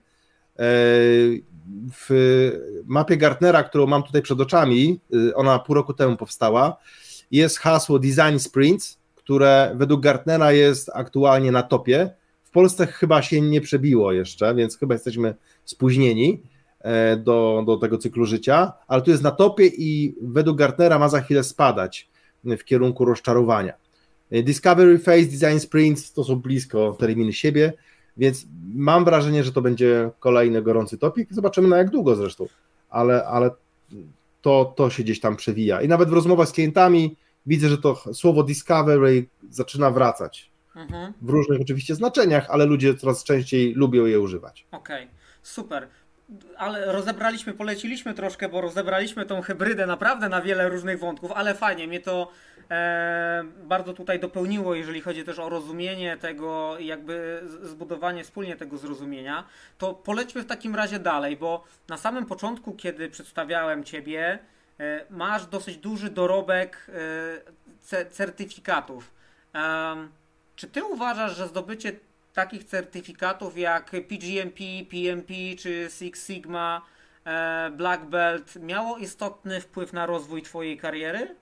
W mapie Gartnera, którą mam tutaj przed oczami, ona pół roku temu powstała, jest hasło Design Sprints, które według Gartnera jest aktualnie na topie. W Polsce chyba się nie przebiło jeszcze, więc chyba jesteśmy spóźnieni do, do tego cyklu życia, ale tu jest na topie i według Gartnera ma za chwilę spadać w kierunku rozczarowania. Discovery Phase, Design Sprints to są blisko terminy siebie, więc mam wrażenie, że to będzie kolejny gorący topik. Zobaczymy na jak długo zresztą, ale, ale to, to się gdzieś tam przewija. I nawet w rozmowach z klientami widzę, że to słowo Discovery zaczyna wracać. Mhm. W różnych oczywiście znaczeniach, ale ludzie coraz częściej lubią je używać. Okej, okay. Super. Ale rozebraliśmy, poleciliśmy troszkę, bo rozebraliśmy tą hybrydę naprawdę na wiele różnych wątków, ale fajnie, mnie to e, bardzo tutaj dopełniło, jeżeli chodzi też o rozumienie tego i jakby zbudowanie wspólnie tego zrozumienia. To polećmy w takim razie dalej, bo na samym początku, kiedy przedstawiałem Ciebie, e, masz dosyć duży dorobek e, certyfikatów. E, czy Ty uważasz, że zdobycie takich certyfikatów jak P G M P, P M P czy Six Sigma, Black Belt miało istotny wpływ na rozwój Twojej kariery?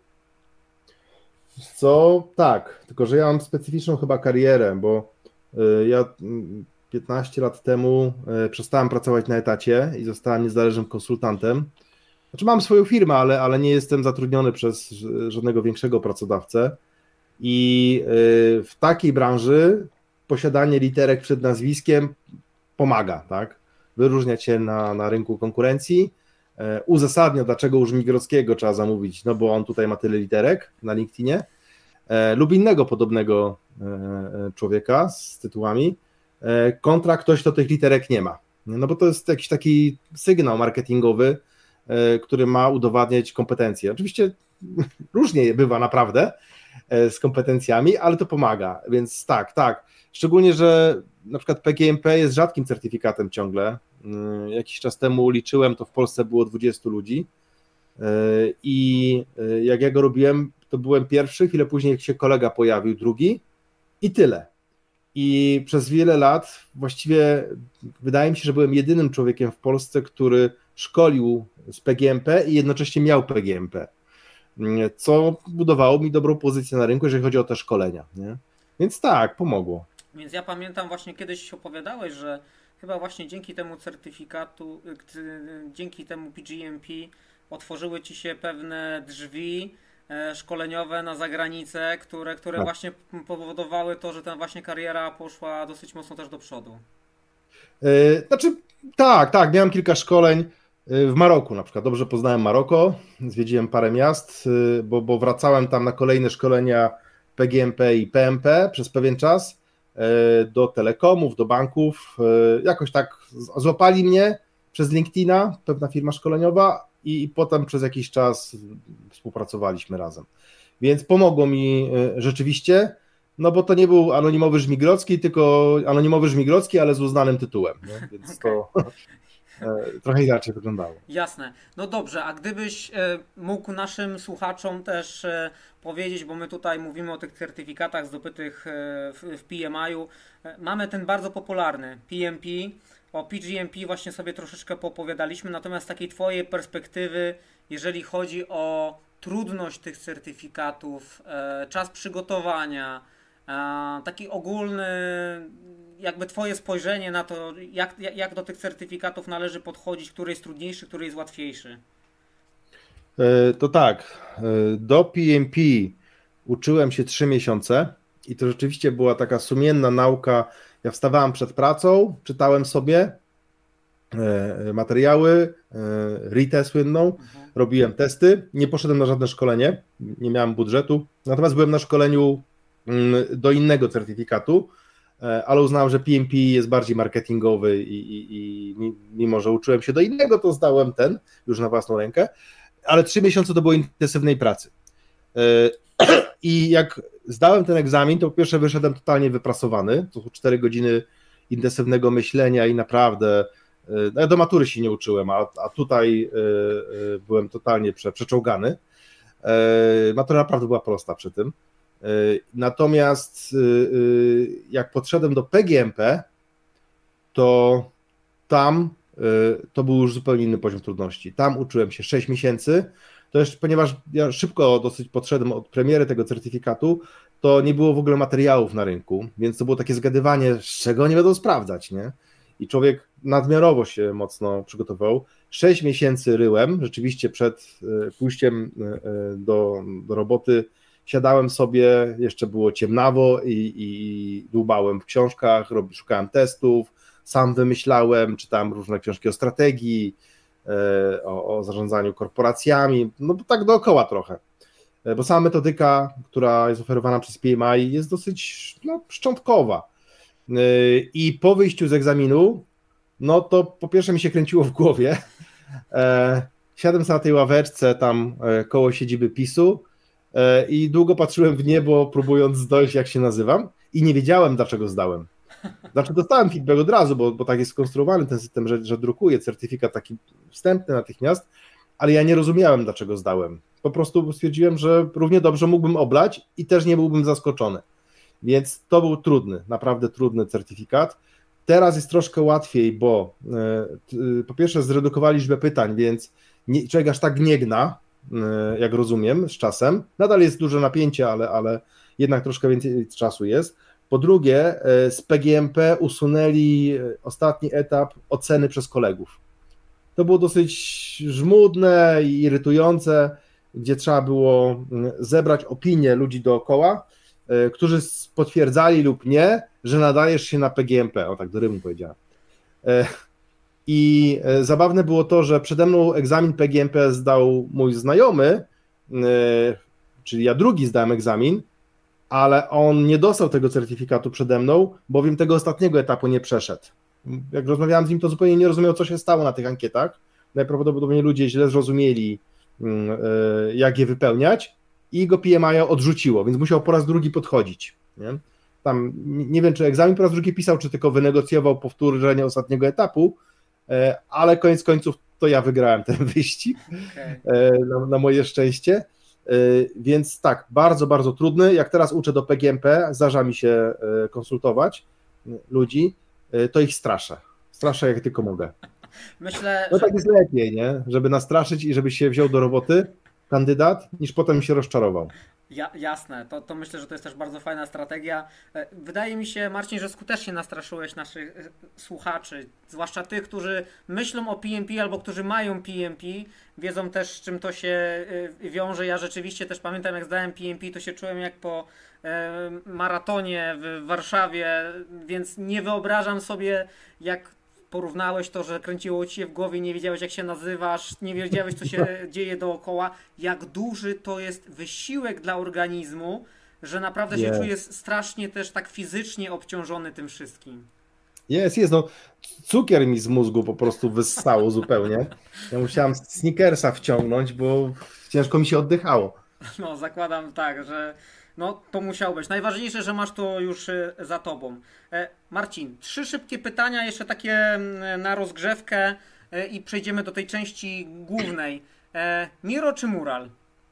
Co? Tak, tylko że ja mam specyficzną chyba karierę, bo ja piętnaście lat temu przestałem pracować na etacie i zostałem niezależnym konsultantem. Znaczy mam swoją firmę, ale, ale nie jestem zatrudniony przez żadnego większego pracodawcę i w takiej branży posiadanie literek przed nazwiskiem pomaga, tak? Wyróżniać się na, na rynku konkurencji, e, uzasadnia, dlaczego użytkownika Grodzkiego trzeba zamówić, no bo on tutaj ma tyle literek na LinkedInie, e, lub innego podobnego e, człowieka z tytułami, e, kontra ktoś, kto tych literek nie ma. No bo to jest jakiś taki sygnał marketingowy, e, który ma udowadniać kompetencje. Oczywiście różnie bywa naprawdę e, z kompetencjami, ale to pomaga, więc tak, tak. Szczególnie, że na przykład P G M P jest rzadkim certyfikatem ciągle. Jakiś czas temu liczyłem, to w Polsce było dwudziestu ludzi i jak ja go robiłem, to byłem pierwszy, chwilę później się kolega pojawił, drugi i tyle. I przez wiele lat właściwie wydaje mi się, że byłem jedynym człowiekiem w Polsce, który szkolił z P G M P i jednocześnie miał P G M P, co budowało mi dobrą pozycję na rynku, jeżeli chodzi o te szkolenia, nie? Więc tak, pomogło. Więc ja pamiętam właśnie kiedyś opowiadałeś, że chyba właśnie dzięki temu certyfikatu, dzięki temu P G M P otworzyły Ci się pewne drzwi szkoleniowe na zagranicę, które, które tak. właśnie powodowały to, że ta właśnie kariera poszła dosyć mocno też do przodu. Yy, znaczy, tak, tak, miałem kilka szkoleń yy, w Maroku na przykład. Dobrze poznałem Maroko, zwiedziłem parę miast, yy, bo, bo wracałem tam na kolejne szkolenia P G M P i P M P przez pewien czas yy, do telekomów, do banków. Yy, jakoś tak z- złapali mnie przez LinkedIna, pewna firma szkoleniowa i, i potem przez jakiś czas współpracowaliśmy razem. Więc pomogło mi yy, rzeczywiście. No bo to nie był anonimowy Żmigrodzki, tylko anonimowy Żmigrodzki, ale z uznanym tytułem, nie? Więc to e, trochę inaczej wyglądało. Jasne. No dobrze, a gdybyś e, mógł naszym słuchaczom też e, powiedzieć, bo my tutaj mówimy o tych certyfikatach zdobytych e, w, w P M I-u. E, mamy ten bardzo popularny P M P. O P G M P właśnie sobie troszeczkę poopowiadaliśmy, natomiast z takiej twojej perspektywy, jeżeli chodzi o trudność tych certyfikatów, e, czas przygotowania, e, taki ogólny, jakby twoje spojrzenie na to, jak, jak jak do tych certyfikatów należy podchodzić, który jest trudniejszy, który jest łatwiejszy. E, To tak, e, do P M P uczyłem się trzy miesiące i to rzeczywiście była taka sumienna nauka. Ja wstawałem przed pracą, czytałem sobie e, materiały, e, ritę słynną, robiłem testy, nie poszedłem na żadne szkolenie, nie miałem budżetu, natomiast byłem na szkoleniu mm, do innego certyfikatu, e, ale uznałem, że P M P jest bardziej marketingowy i, i, i mi- mimo, że uczyłem się do innego, to zdałem ten już na własną rękę, ale trzy miesiące to było intensywnej pracy. E, I jak zdałem ten egzamin, to po pierwsze wyszedłem totalnie wyprasowany, to są cztery godziny intensywnego myślenia i naprawdę, e, no ja do matury się nie uczyłem, a, a tutaj e, e, byłem totalnie prze, przeczołgany. E, Matura naprawdę była prosta przy tym. E, Natomiast e, e, jak podszedłem do P G M P, to tam y, to był już zupełnie inny poziom trudności. Tam uczyłem się sześć miesięcy, to jeszcze, ponieważ ja szybko dosyć podszedłem od premiery tego certyfikatu, to nie było w ogóle materiałów na rynku, więc to było takie zgadywanie, z czego oni będą sprawdzać, nie? I człowiek nadmiarowo się mocno przygotował. Sześć miesięcy ryłem, rzeczywiście przed y, pójściem y, y, do, do roboty siadałem sobie, jeszcze było ciemnawo i, i dłubałem w książkach, rob, szukałem testów, sam wymyślałem, czytałem różne książki o strategii, e, o, o zarządzaniu korporacjami, no bo tak dookoła trochę, E, bo sama metodyka, która jest oferowana przez P M I, jest dosyć no, szczątkowa. E, I po wyjściu z egzaminu, no to po pierwsze mi się kręciło w głowie, e, siadłem sobie na tej ławeczce tam e, koło siedziby PiSu e, i długo patrzyłem w niebo, próbując dojść, jak się nazywam, i nie wiedziałem, dlaczego zdałem. Znaczy dostałem feedback od razu, bo, bo tak jest skonstruowany ten system, że, że drukuje certyfikat taki wstępny natychmiast, ale ja nie rozumiałem, dlaczego zdałem. Po prostu stwierdziłem, że równie dobrze mógłbym oblać i też nie byłbym zaskoczony. Więc to był trudny, naprawdę trudny certyfikat. Teraz jest troszkę łatwiej, bo e, po pierwsze zredukowali liczbę pytań, więc nie, człowiek aż tak nie gna, e, jak rozumiem, z czasem. Nadal jest duże napięcie, ale, ale jednak troszkę więcej czasu jest. Po drugie, z P G M P usunęli ostatni etap oceny przez kolegów. To było dosyć żmudne i irytujące, gdzie trzeba było zebrać opinie ludzi dookoła, którzy potwierdzali lub nie, że nadajesz się na P G M P. O tak do rymu powiedziałem. I zabawne było to, że przede mną egzamin P G M P zdał mój znajomy, czyli ja drugi zdałem egzamin, ale on nie dostał tego certyfikatu przede mną, bowiem tego ostatniego etapu nie przeszedł. Jak rozmawiałem z nim, to zupełnie nie rozumiał, co się stało na tych ankietach. Najprawdopodobniej ludzie źle zrozumieli, jak je wypełniać i go P M I odrzuciło, więc musiał po raz drugi podchodzić. Nie? Tam nie wiem, czy egzamin po raz drugi pisał, czy tylko wynegocjował powtórzenie ostatniego etapu, ale koniec końców to ja wygrałem ten wyścig, okay. na, na moje szczęście. Więc tak, bardzo, bardzo trudny. Jak teraz uczę do P G M P, zdarza mi się konsultować ludzi, to ich straszę. Straszę jak tylko mogę. Myślę, no że... tak jest lepiej, nie? Żeby nastraszyć i żeby się wziął do roboty kandydat, niż potem się rozczarował. Ja, jasne, to, to myślę, że to jest też bardzo fajna strategia. Wydaje mi się, Marcin, że skutecznie nastraszyłeś naszych słuchaczy, zwłaszcza tych, którzy myślą o P M P albo którzy mają P M P, wiedzą też, z czym to się wiąże. Ja rzeczywiście też pamiętam, jak zdałem P M P, to się czułem jak po maratonie w Warszawie, więc nie wyobrażam sobie, jak porównałeś to, że kręciło ci się w głowie, nie wiedziałeś jak się nazywasz, nie wiedziałeś co się dzieje dookoła, jak duży to jest wysiłek dla organizmu, że naprawdę się Jest. czujesz strasznie też tak fizycznie obciążony tym wszystkim. Jest, jest, no cukier mi z mózgu po prostu wyssało zupełnie. Ja musiałem Snickersa wciągnąć, bo ciężko mi się oddychało. No, zakładam tak, że no to musiało być. Najważniejsze, że masz to już e, za tobą. E, Marcin, trzy szybkie pytania, jeszcze takie mm, na rozgrzewkę e, i przejdziemy do tej części głównej. E, Miro czy mural?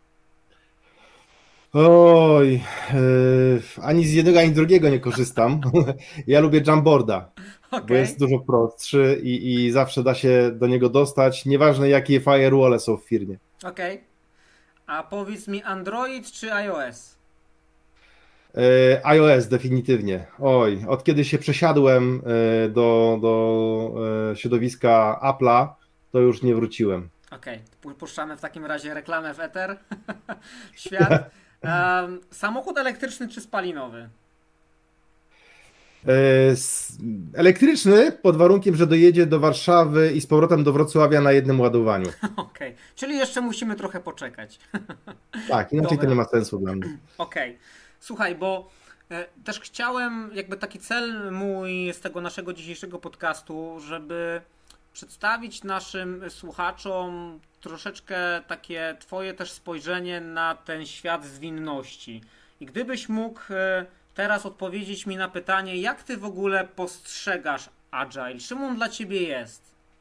Oj, yy, ani z jednego, ani z drugiego nie korzystam. Ja lubię Jamboarda, bo Okej, jest dużo prostszy i, i zawsze da się do niego dostać, nieważne jakie firewall są w firmie. okej. A powiedz mi Android czy iOS? Yy, iOS definitywnie. Oj, od kiedy się przesiadłem yy, do, do yy, środowiska Apple'a, to już nie wróciłem. Okej, pu- puszczamy w takim razie reklamę w eter. Świat. Em, samochód elektryczny czy spalinowy? Yy, s- elektryczny pod warunkiem, że dojedzie do Warszawy i z powrotem do Wrocławia na jednym ładowaniu. Okej, czyli jeszcze musimy trochę poczekać. Tak, inaczej Dobra. to nie ma sensu dla mnie. Okej. Słuchaj, bo e, też chciałem, jakby taki cel mój z tego naszego dzisiejszego podcastu, żeby przedstawić naszym słuchaczom troszeczkę takie twoje też spojrzenie na ten świat zwinności. I gdybyś mógł e, teraz odpowiedzieć mi na pytanie, jak ty w ogóle postrzegasz Agile? Czym on dla ciebie jest?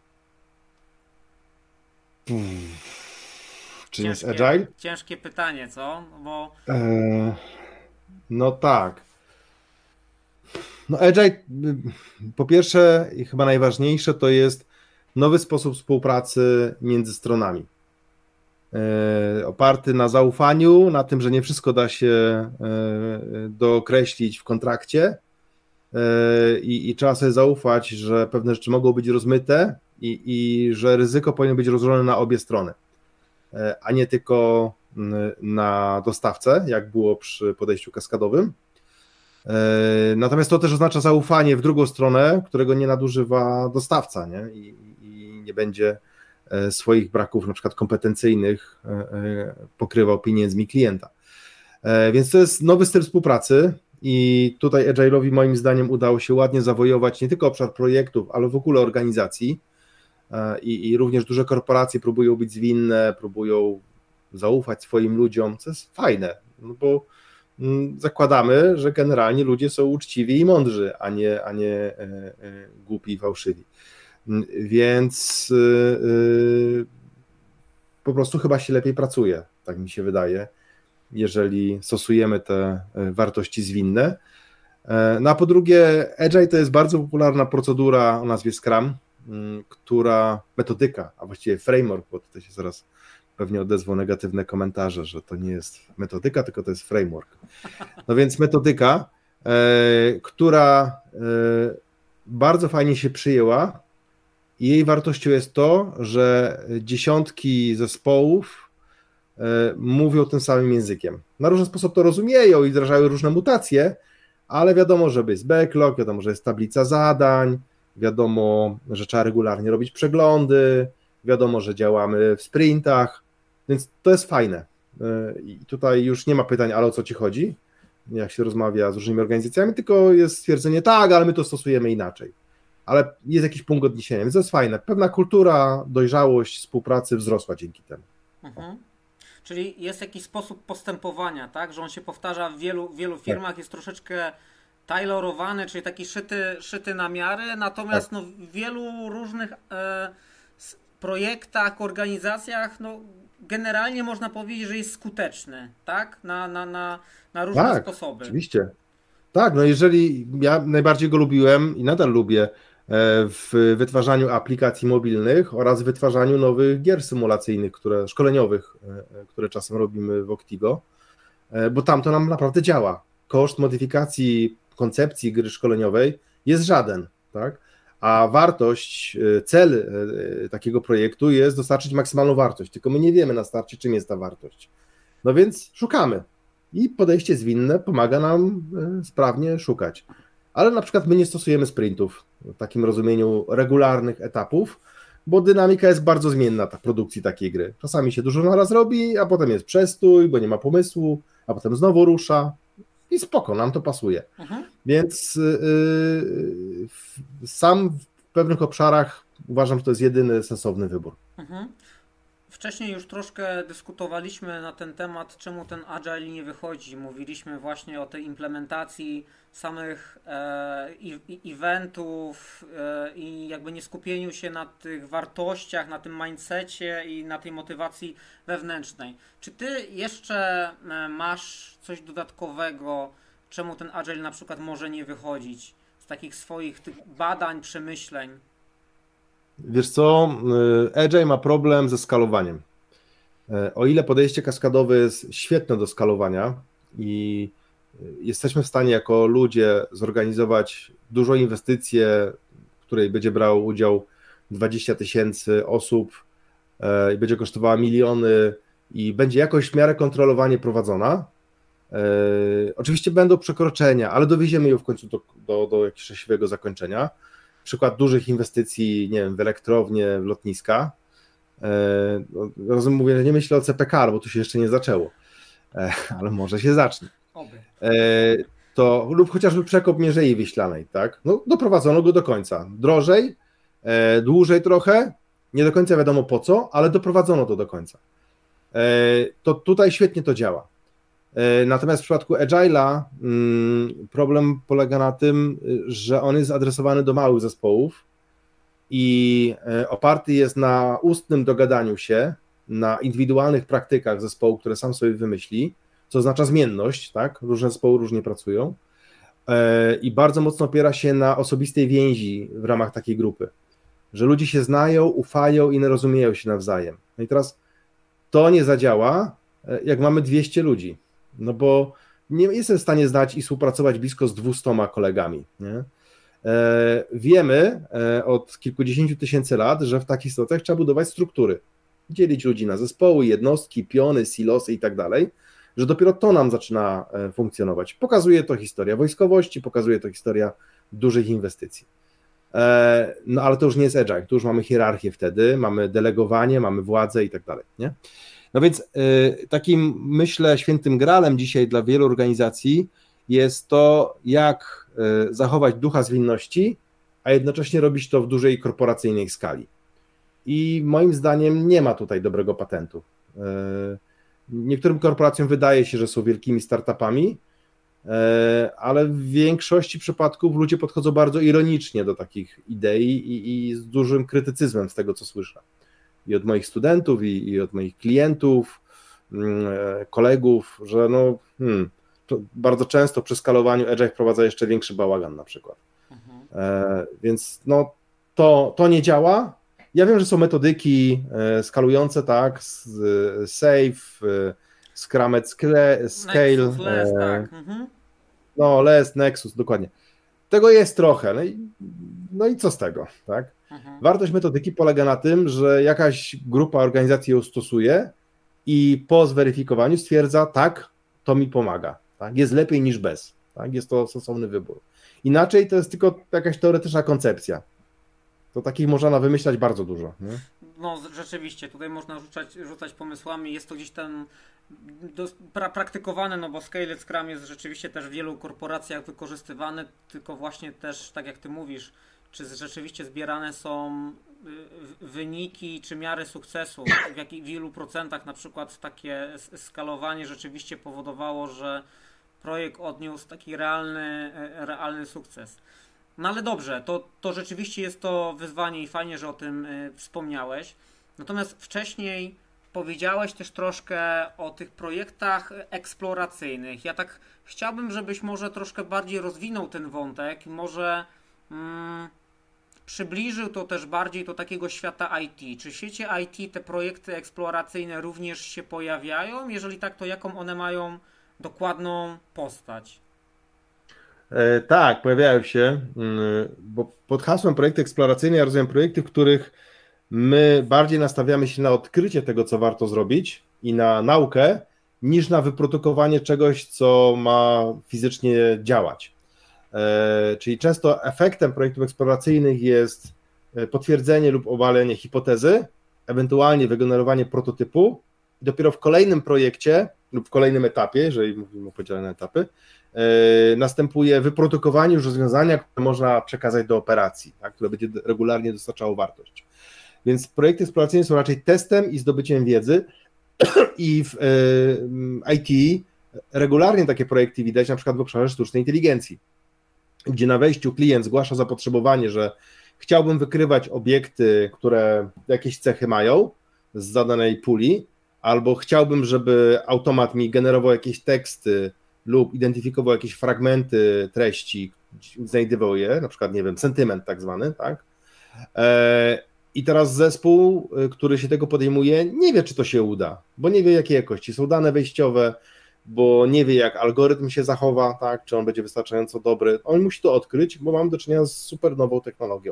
Czym jest Agile? Ciężkie pytanie, co? Bo Eee, no tak. No Agile, y, po pierwsze i chyba najważniejsze, to jest nowy sposób współpracy między stronami. Eee, oparty na zaufaniu, na tym, że nie wszystko da się e, dookreślić w kontrakcie e, i, i trzeba sobie zaufać, że pewne rzeczy mogą być rozmyte i, i że ryzyko powinno być rozłożone na obie strony, e, a nie tylko n- na dostawcę, jak było przy podejściu kaskadowym. E, Natomiast to też oznacza zaufanie w drugą stronę, którego nie nadużywa dostawca, nie? I, i nie będzie e, swoich braków, na przykład kompetencyjnych, e, e, pokrywał pieniędzmi klienta. E, Więc to jest nowy styl współpracy i tutaj Agile'owi moim zdaniem udało się ładnie zawojować nie tylko obszar projektów, ale w ogóle organizacji. E, I, i również duże korporacje próbują być zwinne, próbują zaufać swoim ludziom, co jest fajne, no bo mm, zakładamy, że generalnie ludzie są uczciwi i mądrzy, a nie, a nie e, e, głupi i fałszywi. Mm, Więc y, y, po prostu chyba się lepiej pracuje, tak mi się wydaje, jeżeli stosujemy te y, wartości zwinne. E, No a po drugie, Agile to jest bardzo popularna procedura o nazwie Scrum, mm, która, metodyka, a właściwie framework, bo tutaj się zaraz pewnie odezwą negatywne komentarze, że to nie jest metodyka, tylko to jest framework. No więc metodyka, e, która e, bardzo fajnie się przyjęła i jej wartością jest to, że dziesiątki zespołów e, mówią tym samym językiem. Na różny sposób to rozumieją i wdrażają różne mutacje, ale wiadomo, że jest backlog, wiadomo, że jest tablica zadań, wiadomo, że trzeba regularnie robić przeglądy, wiadomo, że działamy w sprintach, więc to jest fajne. I tutaj już nie ma pytań, ale o co ci chodzi, jak się rozmawia z różnymi organizacjami, tylko jest stwierdzenie, tak, ale my to stosujemy inaczej. Ale jest jakiś punkt odniesienia, więc to jest fajne. Pewna kultura, dojrzałość współpracy wzrosła dzięki temu. Mhm. Czyli jest jakiś sposób postępowania, tak? Że on się powtarza w wielu, wielu firmach, jest troszeczkę tailorowany, czyli taki szyty, szyty na miarę, natomiast Tak. no, w wielu różnych e, s- projektach, organizacjach, no, generalnie można powiedzieć, że jest skuteczny, tak? Na, na, na, na różne Tak, sposoby. oczywiście. Tak, no jeżeli ja najbardziej go lubiłem i nadal lubię e, w wytwarzaniu aplikacji mobilnych oraz wytwarzaniu nowych gier symulacyjnych, które, szkoleniowych, e, które czasem robimy w Octigo, e, bo tam to nam naprawdę działa. Koszt modyfikacji koncepcji gry szkoleniowej jest żaden, tak? A wartość, e, cel e, takiego projektu jest dostarczyć maksymalną wartość, tylko my nie wiemy na starcie, czym jest ta wartość. No więc szukamy. I podejście zwinne pomaga nam e, sprawnie szukać. ale na przykład my nie stosujemy sprintów w takim rozumieniu regularnych etapów, bo dynamika jest bardzo zmienna w produkcji takiej gry. Czasami się dużo naraz robi, a potem jest przestój, bo nie ma pomysłu, a potem znowu rusza i spoko, nam to pasuje. Mhm. Więc yy, sam w pewnych obszarach uważam, że to jest jedyny sensowny wybór. Mhm. Wcześniej już troszkę dyskutowaliśmy na ten temat, czemu ten Agile nie wychodzi. Mówiliśmy właśnie o tej implementacji samych e, eventów e, i jakby nie skupieniu się na tych wartościach, na tym mindsetie i na tej motywacji wewnętrznej. Czy ty jeszcze masz coś dodatkowego, czemu ten Agile na przykład może nie wychodzić z takich swoich tych badań, przemyśleń? Wiesz co, Agile ma problem ze skalowaniem. O ile podejście kaskadowe jest świetne do skalowania i jesteśmy w stanie jako ludzie zorganizować dużą inwestycję, w której będzie brało udział dwadzieścia tysięcy osób i będzie kosztowała miliony i będzie jakoś w miarę kontrolowanie prowadzona. Oczywiście będą przekroczenia, ale dowieziemy ją w końcu do, do, do jakiegoś szczęśliwego zakończenia. Przykład dużych inwestycji, nie wiem, w elektrownię, w lotniska. Rozumiem, mówię, nie myślę o C P K, bo tu się jeszcze nie zaczęło, ale może się zacznie. To, lub chociażby przekop Mierzei Wiślanej, tak? No, doprowadzono go do końca. Drożej, dłużej trochę, nie do końca wiadomo po co, ale doprowadzono to do końca. To tutaj świetnie to działa. Natomiast w przypadku Agile'a problem polega na tym, że on jest adresowany do małych zespołów i oparty jest na ustnym dogadaniu się, na indywidualnych praktykach zespołu, które sam sobie wymyśli, co oznacza zmienność, tak? Różne zespoły różnie pracują i bardzo mocno opiera się na osobistej więzi w ramach takiej grupy, że ludzie się znają, ufają i nie rozumieją się nawzajem. No i teraz to nie zadziała, jak mamy dwieście ludzi. No bo nie jestem w stanie znać i współpracować blisko z dwustoma kolegami. Nie? E, wiemy e, od kilkudziesięciu tysięcy lat, że w takich sytuacjach trzeba budować struktury, dzielić ludzi na zespoły, jednostki, piony, silosy i tak dalej, że dopiero to nam zaczyna e, funkcjonować. Pokazuje to historia wojskowości, pokazuje to historia dużych inwestycji. E, no ale to już nie jest agile, tu już mamy hierarchię wtedy, mamy delegowanie, mamy władzę i tak dalej, nie? No więc y, takim, myślę, świętym gralem dzisiaj dla wielu organizacji jest to, jak y, zachować ducha zwinności, a jednocześnie robić to w dużej korporacyjnej skali. I moim zdaniem nie ma tutaj dobrego patentu. Y, niektórym korporacjom wydaje się, że są wielkimi startupami, y, ale w większości przypadków ludzie podchodzą bardzo ironicznie do takich idei i, i z dużym krytycyzmem z tego, co słyszę. I od moich studentów, i, i od moich klientów, kolegów, że no, hmm, bardzo często przy skalowaniu Agile wprowadza jeszcze większy bałagan na przykład. Mhm. E, więc no, to, to nie działa. Ja wiem, że są metodyki e, skalujące, tak, Save, e, Scrum at Scale, Nexus, less, e, tak. Mhm. No, Less, Nexus, dokładnie. Tego jest trochę, no i, no i co z tego, tak? Mhm. Wartość metodyki polega na tym, że jakaś grupa organizacji ją stosuje i po zweryfikowaniu stwierdza, tak, to mi pomaga, tak? Jest lepiej niż bez, tak? Jest to sensowny wybór. Inaczej to jest tylko jakaś teoretyczna koncepcja. To takich można wymyślać bardzo dużo. Nie? No rzeczywiście, tutaj można rzucać, rzucać pomysłami, jest to gdzieś tam do, pra, praktykowane, no bo Scaled Scrum jest rzeczywiście też w wielu korporacjach wykorzystywany, tylko właśnie też, tak jak ty mówisz, czy rzeczywiście zbierane są wyniki, czy miary sukcesu, w jakich w ilu procentach na przykład takie skalowanie rzeczywiście powodowało, że projekt odniósł taki realny, realny sukces. No ale dobrze, to, to rzeczywiście jest to wyzwanie i fajnie, że o tym y, wspomniałeś. Natomiast wcześniej powiedziałeś też troszkę o tych projektach eksploracyjnych. Ja tak chciałbym, żebyś może troszkę bardziej rozwinął ten wątek i może mm, przybliżył to też bardziej do takiego świata I T. Czy w świecie I T te projekty eksploracyjne również się pojawiają? Jeżeli tak, to jaką one mają dokładną postać? E, tak, pojawiają się, bo pod hasłem projekty eksploracyjne ja rozumiem projekty, w których my bardziej nastawiamy się na odkrycie tego, co warto zrobić i na naukę, niż na wyprodukowanie czegoś, co ma fizycznie działać. Czyli często efektem projektów eksploracyjnych jest potwierdzenie lub obalenie hipotezy, ewentualnie wygenerowanie prototypu i dopiero w kolejnym projekcie lub w kolejnym etapie, jeżeli mówimy o podziale na etapy, następuje wyprodukowanie już rozwiązania, które można przekazać do operacji, tak, które będzie regularnie dostarczało wartość. Więc projekty eksploracyjne są raczej testem i zdobyciem wiedzy i w I T regularnie takie projekty widać na przykład w obszarze sztucznej inteligencji, gdzie na wejściu klient zgłasza zapotrzebowanie, że chciałbym wykrywać obiekty, które jakieś cechy mają z zadanej puli, albo chciałbym, żeby automat mi generował jakieś teksty lub identyfikował jakieś fragmenty treści, znajdywał je, na przykład, nie wiem, sentyment tak zwany, tak? I teraz zespół, który się tego podejmuje, nie wie, czy to się uda, bo nie wie, jakiej jakości są dane wejściowe, bo nie wie, jak algorytm się zachowa, tak, czy on będzie wystarczająco dobry. On musi to odkryć, bo mamy do czynienia z super nową technologią.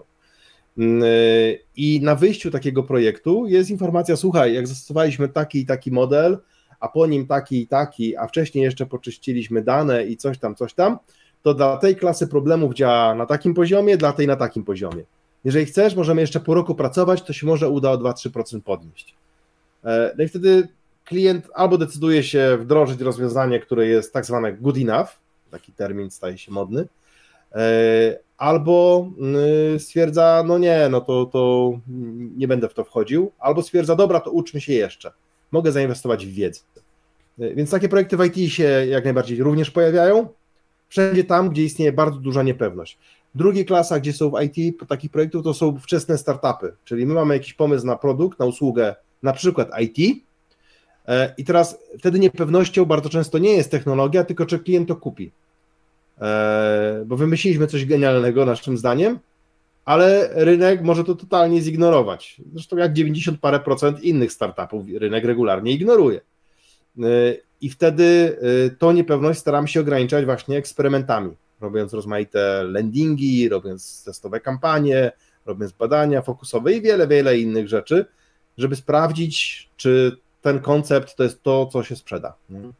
I na wyjściu takiego projektu jest informacja, słuchaj, jak zastosowaliśmy taki i taki model, a po nim taki i taki, a wcześniej jeszcze poczyściliśmy dane i coś tam, coś tam, to dla tej klasy problemów działa na takim poziomie, dla tej na takim poziomie. Jeżeli chcesz, możemy jeszcze po roku pracować, to się może uda o dwa do trzech procent podnieść. No i wtedy klient albo decyduje się wdrożyć rozwiązanie, które jest tak zwane good enough, taki termin staje się modny, albo stwierdza, no nie, no to, to nie będę w to wchodził, albo stwierdza, dobra, to uczmy się jeszcze, mogę zainwestować w wiedzę. Więc takie projekty w I T się jak najbardziej również pojawiają, wszędzie tam, gdzie istnieje bardzo duża niepewność. Druga klasa, gdzie są w I T takich projektów, to są wczesne startupy, czyli my mamy jakiś pomysł na produkt, na usługę, na przykład I T, i teraz wtedy niepewnością bardzo często nie jest technologia, tylko czy klient to kupi. Bo wymyśliliśmy coś genialnego naszym zdaniem, ale rynek może to totalnie zignorować. Zresztą jak dziewięćdziesiąt parę procent innych startupów rynek regularnie ignoruje. I wtedy tą niepewność staramy się ograniczać właśnie eksperymentami, robiąc rozmaite landingi, robiąc testowe kampanie, robiąc badania fokusowe i wiele, wiele innych rzeczy, żeby sprawdzić, czy ten koncept to jest to, co się sprzeda.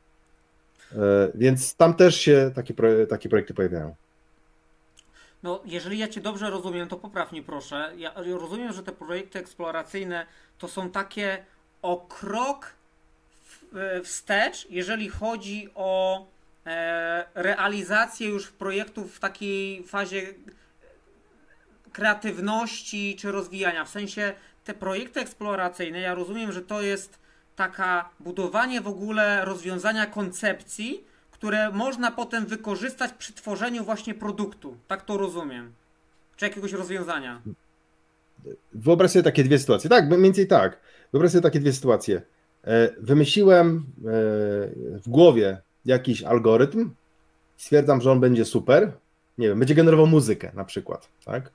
Więc tam też się takie, takie projekty pojawiają. No, jeżeli ja Cię dobrze rozumiem, to popraw mnie proszę. Ja rozumiem, że te projekty eksploracyjne to są takie o krok wstecz, jeżeli chodzi o realizację już projektów w takiej fazie kreatywności czy rozwijania. W sensie te projekty eksploracyjne, ja rozumiem, że to jest taka budowanie w ogóle rozwiązania koncepcji, które można potem wykorzystać przy tworzeniu właśnie produktu. Tak to rozumiem. Czy jakiegoś rozwiązania. Wyobraź sobie takie dwie sytuacje. Tak, mniej więcej tak. Wyobraź sobie takie dwie sytuacje. Wymyśliłem w głowie jakiś algorytm, stwierdzam, że on będzie super, nie wiem, będzie generował muzykę na przykład, tak?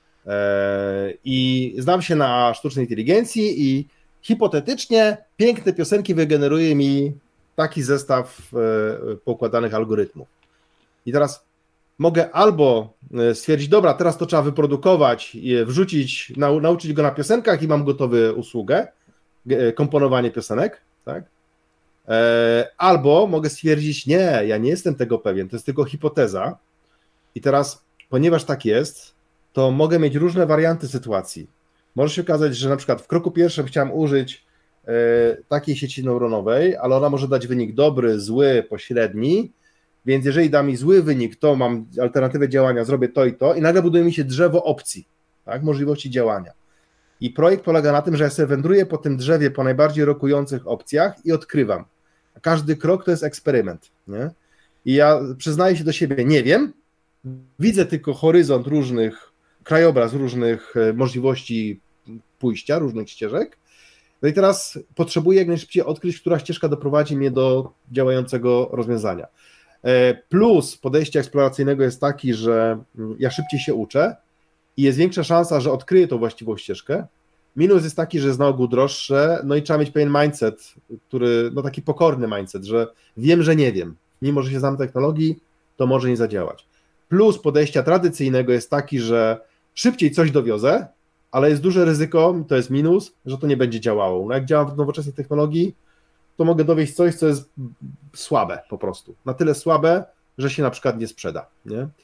I znam się na sztucznej inteligencji i hipotetycznie piękne piosenki wygeneruje mi taki zestaw poukładanych algorytmów. I teraz mogę albo stwierdzić, dobra, teraz to trzeba wyprodukować, wrzucić, nau, nauczyć go na piosenkach i mam gotową usługę, komponowanie piosenek, tak? Albo mogę stwierdzić, nie, ja nie jestem tego pewien, to jest tylko hipoteza i teraz, ponieważ tak jest, to mogę mieć różne warianty sytuacji. Może się okazać, że na przykład w kroku pierwszym chciałem użyć y, takiej sieci neuronowej, ale ona może dać wynik dobry, zły, pośredni, więc jeżeli da mi zły wynik, to mam alternatywę działania, zrobię to i to i nagle buduje mi się drzewo opcji, tak, możliwości działania. I projekt polega na tym, że ja sobie wędruję po tym drzewie po najbardziej rokujących opcjach i odkrywam. Każdy krok to jest eksperyment, nie? I ja przyznaję się do siebie, nie wiem, widzę tylko horyzont różnych, krajobraz różnych możliwości pójścia, różnych ścieżek. No i teraz potrzebuję jak najszybciej odkryć, która ścieżka doprowadzi mnie do działającego rozwiązania. Plus podejście eksploracyjnego jest taki, że ja szybciej się uczę i jest większa szansa, że odkryję tą właściwą ścieżkę. Minus jest taki, że jest na ogół droższe, no i trzeba mieć pewien mindset, który, no taki pokorny mindset, że wiem, że nie wiem. Mimo że się znam technologii, to może nie zadziałać. Plus podejścia tradycyjnego jest taki, że szybciej coś dowiozę, ale jest duże ryzyko, to jest minus, że to nie będzie działało. No jak działam w nowoczesnej technologii, to mogę dowieść coś, co jest słabe po prostu. Na tyle słabe, że się na przykład nie sprzeda. Nie?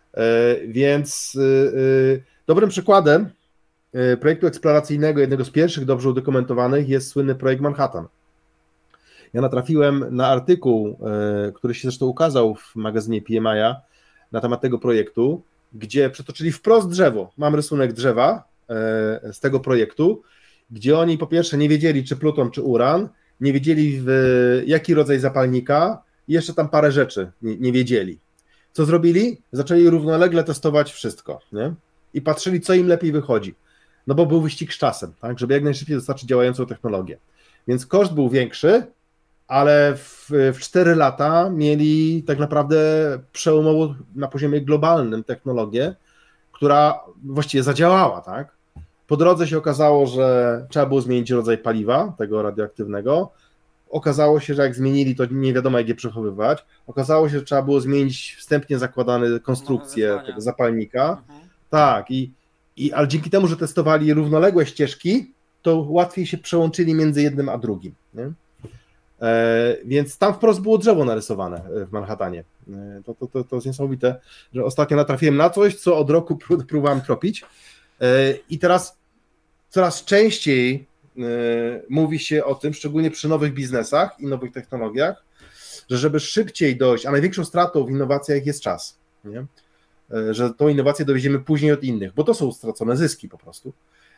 Więc dobrym przykładem projektu eksploracyjnego, jednego z pierwszych dobrze udokumentowanych, jest słynny projekt Manhattan. Ja natrafiłem na artykuł, który się zresztą ukazał w magazynie P M I a na temat tego projektu, gdzie przetoczyli wprost drzewo. Mam rysunek drzewa z tego projektu, gdzie oni po pierwsze nie wiedzieli, czy pluton, czy uran, nie wiedzieli, w jaki rodzaj zapalnika i jeszcze tam parę rzeczy nie, nie wiedzieli. Co zrobili? Zaczęli równolegle testować wszystko, nie? I patrzyli, co im lepiej wychodzi. No bo był wyścig z czasem, tak? Żeby jak najszybciej dostarczyć działającą technologię. Więc koszt był większy, ale w, w cztery lata mieli tak naprawdę przełomową na poziomie globalnym technologię, która właściwie zadziałała, tak? Po drodze się okazało, że trzeba było zmienić rodzaj paliwa, tego radioaktywnego. Okazało się, że jak zmienili, to nie wiadomo, jak je przechowywać. Okazało się, że trzeba było zmienić wstępnie zakładane konstrukcje tego zapalnika. Mhm. Tak, i, i, ale dzięki temu, że testowali równoległe ścieżki, to łatwiej się przełączyli między jednym a drugim. Nie? E, więc tam wprost było drzewo narysowane w Manhattanie. E, to, to, to, to jest niesamowite, że ostatnio natrafiłem na coś, co od roku prób, próbowałem tropić. E, I teraz coraz częściej e, mówi się o tym, szczególnie przy nowych biznesach i nowych technologiach, że żeby szybciej dojść, a największą stratą w innowacjach jest czas, nie? E, że tą innowację dowieziemy później od innych, bo to są stracone zyski po prostu.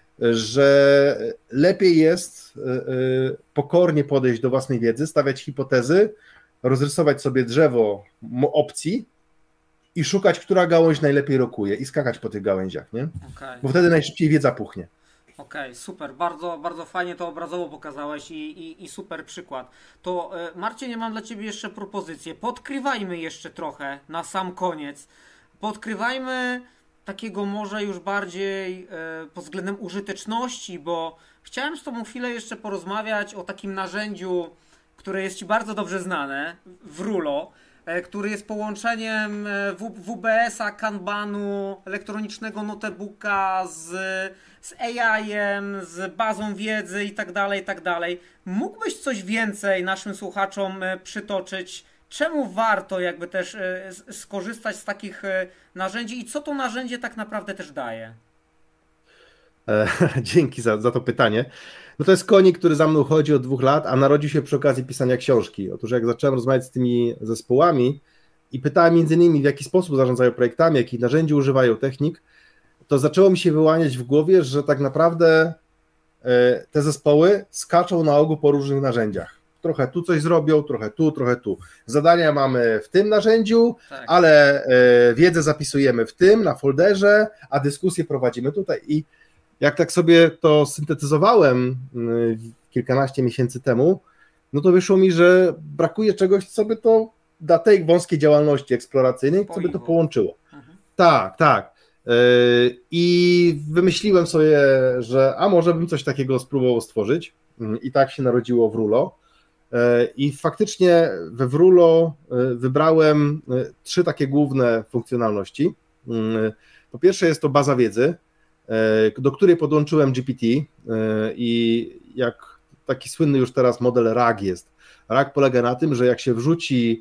Że lepiej jest pokornie podejść do własnej wiedzy, stawiać hipotezy, rozrysować sobie drzewo opcji i szukać, która gałąź najlepiej rokuje i skakać po tych gałęziach, nie? Okay. Bo wtedy najszybciej wiedza puchnie. Okej, okay, super, bardzo, bardzo fajnie to obrazowo pokazałeś i, i, i super przykład. To Marcin, ja mam dla Ciebie jeszcze propozycję. Podkrywajmy jeszcze trochę na sam koniec. Podkrywajmy takiego może już bardziej e, pod względem użyteczności, bo chciałem z Tobą chwilę jeszcze porozmawiać o takim narzędziu, które jest Ci bardzo dobrze znane, Wrulo, e, który jest połączeniem w, W B S-a, Kanbanu, elektronicznego notebooka z, z A I-em, z bazą wiedzy i tak dalej, i tak dalej. Mógłbyś coś więcej naszym słuchaczom przytoczyć? Czemu warto jakby też skorzystać z takich narzędzi i co to narzędzie tak naprawdę też daje? E, dzięki za, za to pytanie. No to jest konik, który za mną chodzi od dwóch lat, a narodził się przy okazji pisania książki. Otóż jak zacząłem rozmawiać z tymi zespołami i pytałem między innymi, w jaki sposób zarządzają projektami, jakich narzędzi używają, technik, to zaczęło mi się wyłaniać w głowie, że tak naprawdę e, te zespoły skaczą na ogół po różnych narzędziach. Trochę tu coś zrobią, trochę tu, trochę tu. Zadania mamy w tym narzędziu, tak, ale e, wiedzę zapisujemy w tym, na folderze, a dyskusję prowadzimy tutaj. I jak tak sobie to syntetyzowałem y, kilkanaście miesięcy temu, no to wyszło mi, że brakuje czegoś, co by to dla tej wąskiej działalności eksploracyjnej, co by to połączyło. Mhm. Tak, tak. Y, I wymyśliłem sobie, że a może bym coś takiego spróbował stworzyć. Y, I tak się narodziło Wrulo. I faktycznie we Wrulo wybrałem trzy takie główne funkcjonalności. Po pierwsze jest to baza wiedzy, do której podłączyłem G P T i jak taki słynny już teraz model R A G jest. R A G polega na tym, że jak się wrzuci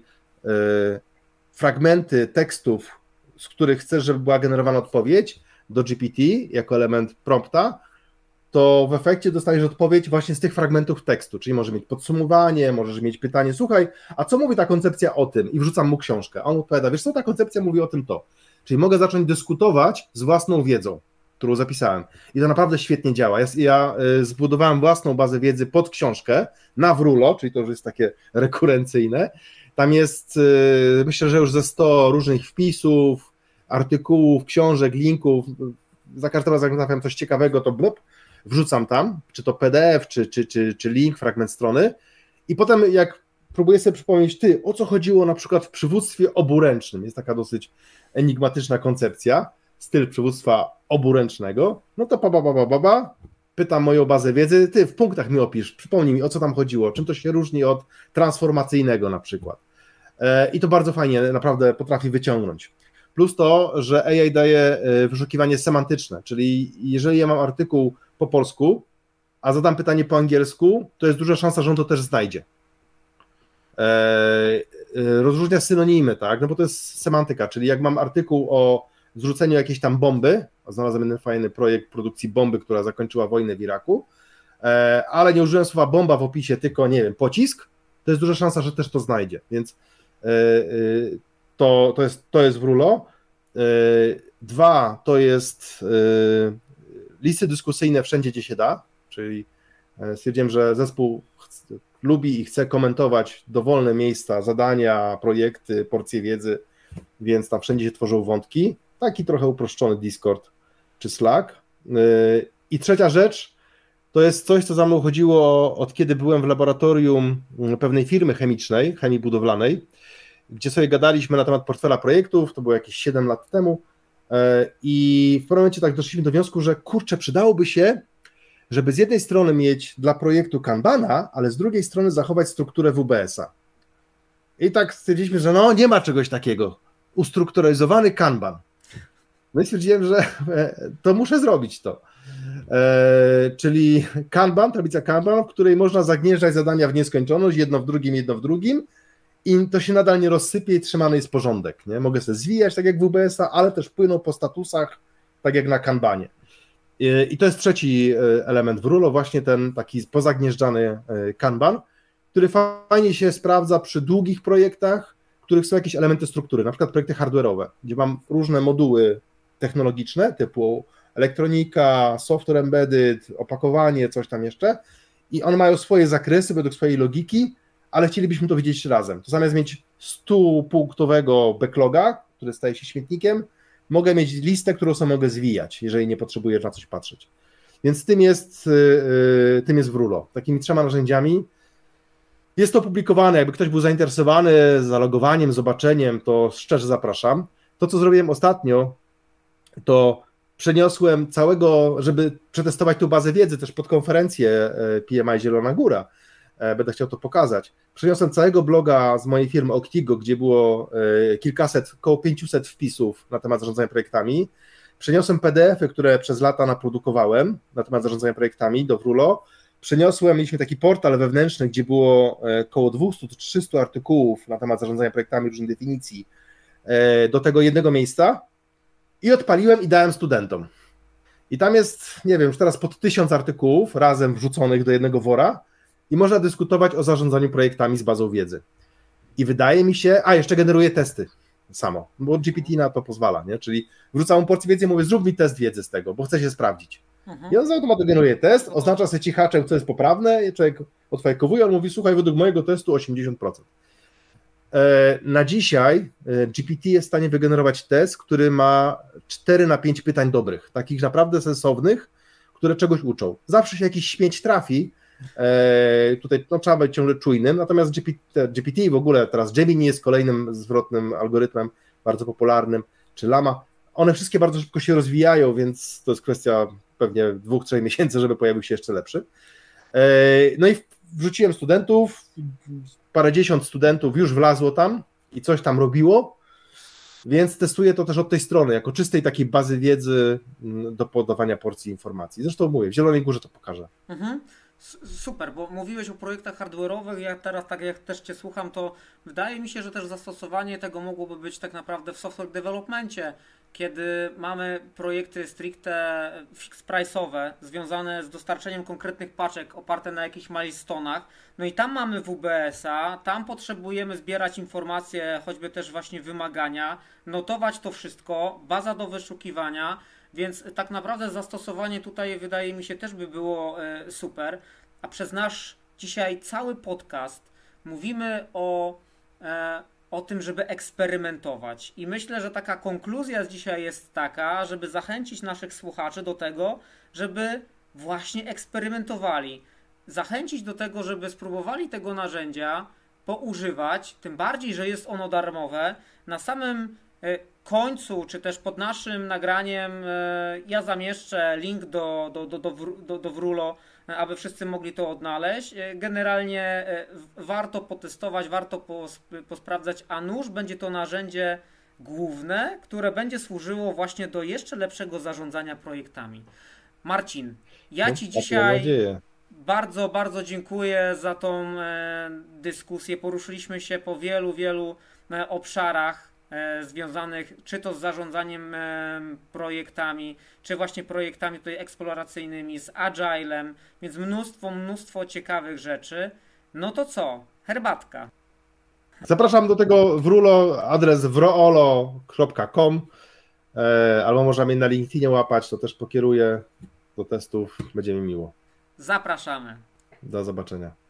fragmenty tekstów, z których chcesz, żeby była generowana odpowiedź do G P T jako element prompta, to w efekcie dostaniesz odpowiedź właśnie z tych fragmentów tekstu, czyli może mieć podsumowanie, możesz mieć pytanie, słuchaj, a co mówi ta koncepcja o tym? I wrzucam mu książkę, a on odpowiada, wiesz co, ta koncepcja mówi o tym to. Czyli mogę zacząć dyskutować z własną wiedzą, którą zapisałem. I to naprawdę świetnie działa. Ja, ja zbudowałem własną bazę wiedzy pod książkę na Wrulo, czyli to już jest takie rekurencyjne. Tam jest, myślę, że już ze sto różnych wpisów, artykułów, książek, linków. Za każdym razem, jak trafiam coś ciekawego, to blup, wrzucam tam, czy to P D F, czy, czy, czy, czy link, fragment strony i potem jak próbuję sobie przypomnieć, ty, o co chodziło na przykład w przywództwie oburęcznym, jest taka dosyć enigmatyczna koncepcja, styl przywództwa oburęcznego, no to pa, pa, pa, pa, pa, pa, pytam moją bazę wiedzy, ty w punktach mi opisz, przypomnij mi, o co tam chodziło, czym to się różni od transformacyjnego na przykład. E, I to bardzo fajnie, naprawdę potrafi wyciągnąć. Plus to, że A I daje wyszukiwanie semantyczne, czyli jeżeli ja mam artykuł po polsku, a zadam pytanie po angielsku, to jest duża szansa, że on to też znajdzie. rozróżnia synonimy, tak, no bo to jest semantyka, czyli jak mam artykuł o zrzuceniu jakiejś tam bomby, a znalazłem jeden fajny projekt produkcji bomby, która zakończyła wojnę w Iraku, ale nie użyłem słowa bomba w opisie, tylko, nie wiem, pocisk, to jest duża szansa, że też to znajdzie, więc to, to, jest, to jest w rulo. Dwa, to jest listy dyskusyjne wszędzie, gdzie się da, czyli stwierdziłem, że zespół lubi i chce komentować dowolne miejsca, zadania, projekty, porcje wiedzy, więc tam wszędzie się tworzą wątki. Taki trochę uproszczony Discord czy Slack. I trzecia rzecz, to jest coś, co za mną chodziło od kiedy byłem w laboratorium pewnej firmy chemicznej, chemii budowlanej, gdzie sobie gadaliśmy na temat portfela projektów, to było jakieś siedem lat temu i w pewnym momencie tak doszliśmy do wniosku, że kurczę, przydałoby się, żeby z jednej strony mieć dla projektu Kanbana, ale z drugiej strony zachować strukturę W B S a. I tak stwierdziliśmy, że no nie ma czegoś takiego. Ustrukturyzowany Kanban. No i stwierdziłem, że to muszę zrobić to. E, czyli Kanban, tablica Kanban, w której można zagnieżdżać zadania w nieskończoność, jedno w drugim, jedno w drugim i to się nadal nie rozsypie i trzymany jest porządek. Nie? Mogę sobie zwijać tak jak w W B S a, ale też płyną po statusach tak jak na Kanbanie. I to jest trzeci element w rulo, właśnie ten taki pozagnieżdżany Kanban, który fajnie się sprawdza przy długich projektach, w których są jakieś elementy struktury, na przykład projekty hardware'owe, gdzie mam różne moduły technologiczne typu elektronika, software embedded, opakowanie, coś tam jeszcze i one mają swoje zakresy według swojej logiki, ale chcielibyśmy to widzieć razem. To zamiast mieć stupunktowego backloga, który staje się śmietnikiem, mogę mieć listę, którą sobie mogę zwijać, jeżeli nie potrzebuję na coś patrzeć. Więc tym jest, tym jest w rulo. Takimi trzema narzędziami. Jest to publikowane, jakby ktoś był zainteresowany zalogowaniem, zobaczeniem, to szczerze zapraszam. To, co zrobiłem ostatnio, to przeniosłem całego, żeby przetestować tą bazę wiedzy też pod konferencję P M I Zielona Góra, będę chciał to pokazać. Przeniosłem całego bloga z mojej firmy Octigo, gdzie było kilkaset, około pięciuset wpisów na temat zarządzania projektami. Przeniosłem P D F-y, które przez lata naprodukowałem na temat zarządzania projektami do Wrulo. Przeniosłem, mieliśmy taki portal wewnętrzny, gdzie było około dwieście do trzystu artykułów na temat zarządzania projektami różnych definicji do tego jednego miejsca i odpaliłem i dałem studentom. I tam jest, nie wiem, już teraz pod tysiąc artykułów razem wrzuconych do jednego wora i można dyskutować o zarządzaniu projektami z bazą wiedzy. I wydaje mi się, a jeszcze generuję testy samo, bo G P T na to pozwala, nie? Czyli wrzucam mu porcję wiedzy i mówię, zrób mi test wiedzy z tego, bo chcę się sprawdzić. Mhm. I on z automatu generuje test, oznacza sobie cichaczem, co jest poprawne, i człowiek odfajkowuje, on mówi, słuchaj, według mojego testu osiemdziesiąt procent. Na dzisiaj G P T jest w stanie wygenerować test, który ma cztery na pięć pytań dobrych, takich naprawdę sensownych, które czegoś uczą. Zawsze się jakiś śmieć trafi, tutaj no, trzeba być ciągle czujnym, natomiast G P T, G P T w ogóle teraz Gemini jest kolejnym zwrotnym algorytmem bardzo popularnym, czy Llama, one wszystkie bardzo szybko się rozwijają, więc to jest kwestia pewnie dwóch, trzech miesięcy, żeby pojawił się jeszcze lepszy. No i wrzuciłem studentów, parędziesiąt studentów już wlazło tam i coś tam robiło, więc testuję to też od tej strony, jako czystej takiej bazy wiedzy do podawania porcji informacji. Zresztą mówię, w Zielonej Górze to pokażę. Mhm. Super, bo mówiłeś o projektach hardware'owych, ja teraz tak jak też Cię słucham, to wydaje mi się, że też zastosowanie tego mogłoby być tak naprawdę w software developmencie, kiedy mamy projekty stricte fix price'owe, związane z dostarczeniem konkretnych paczek oparte na jakichś milestone'ach, no i tam mamy W B S a, tam potrzebujemy zbierać informacje, choćby też właśnie wymagania, notować to wszystko, baza do wyszukiwania, więc tak naprawdę zastosowanie tutaj wydaje mi się też by było super, a przez nasz dzisiaj cały podcast mówimy o, o tym, żeby eksperymentować i myślę, że taka konkluzja z dzisiaj jest taka, żeby zachęcić naszych słuchaczy do tego, żeby właśnie eksperymentowali, zachęcić do tego, żeby spróbowali tego narzędzia poużywać, tym bardziej, że jest ono darmowe, na samym końcu, czy też pod naszym nagraniem ja zamieszczę link do, do, do, do, do, do Wrulo, aby wszyscy mogli to odnaleźć. Generalnie warto potestować, warto posprawdzać, a nuż będzie to narzędzie główne, które będzie służyło właśnie do jeszcze lepszego zarządzania projektami. Marcin, ja Ci dzisiaj Bardzo, bardzo dziękuję za tą e, dyskusję. Poruszyliśmy się po wielu, wielu e, obszarach e, związanych czy to z zarządzaniem e, projektami, czy właśnie projektami tutaj eksploracyjnymi, z Agilem, więc mnóstwo, mnóstwo ciekawych rzeczy. No to co? Herbatka. Zapraszam do tego Wrulo, adres wroolo kropka com, e, albo można mnie na LinkedInie łapać, to też pokieruję do testów, będzie mi miło. Zapraszamy. Do zobaczenia.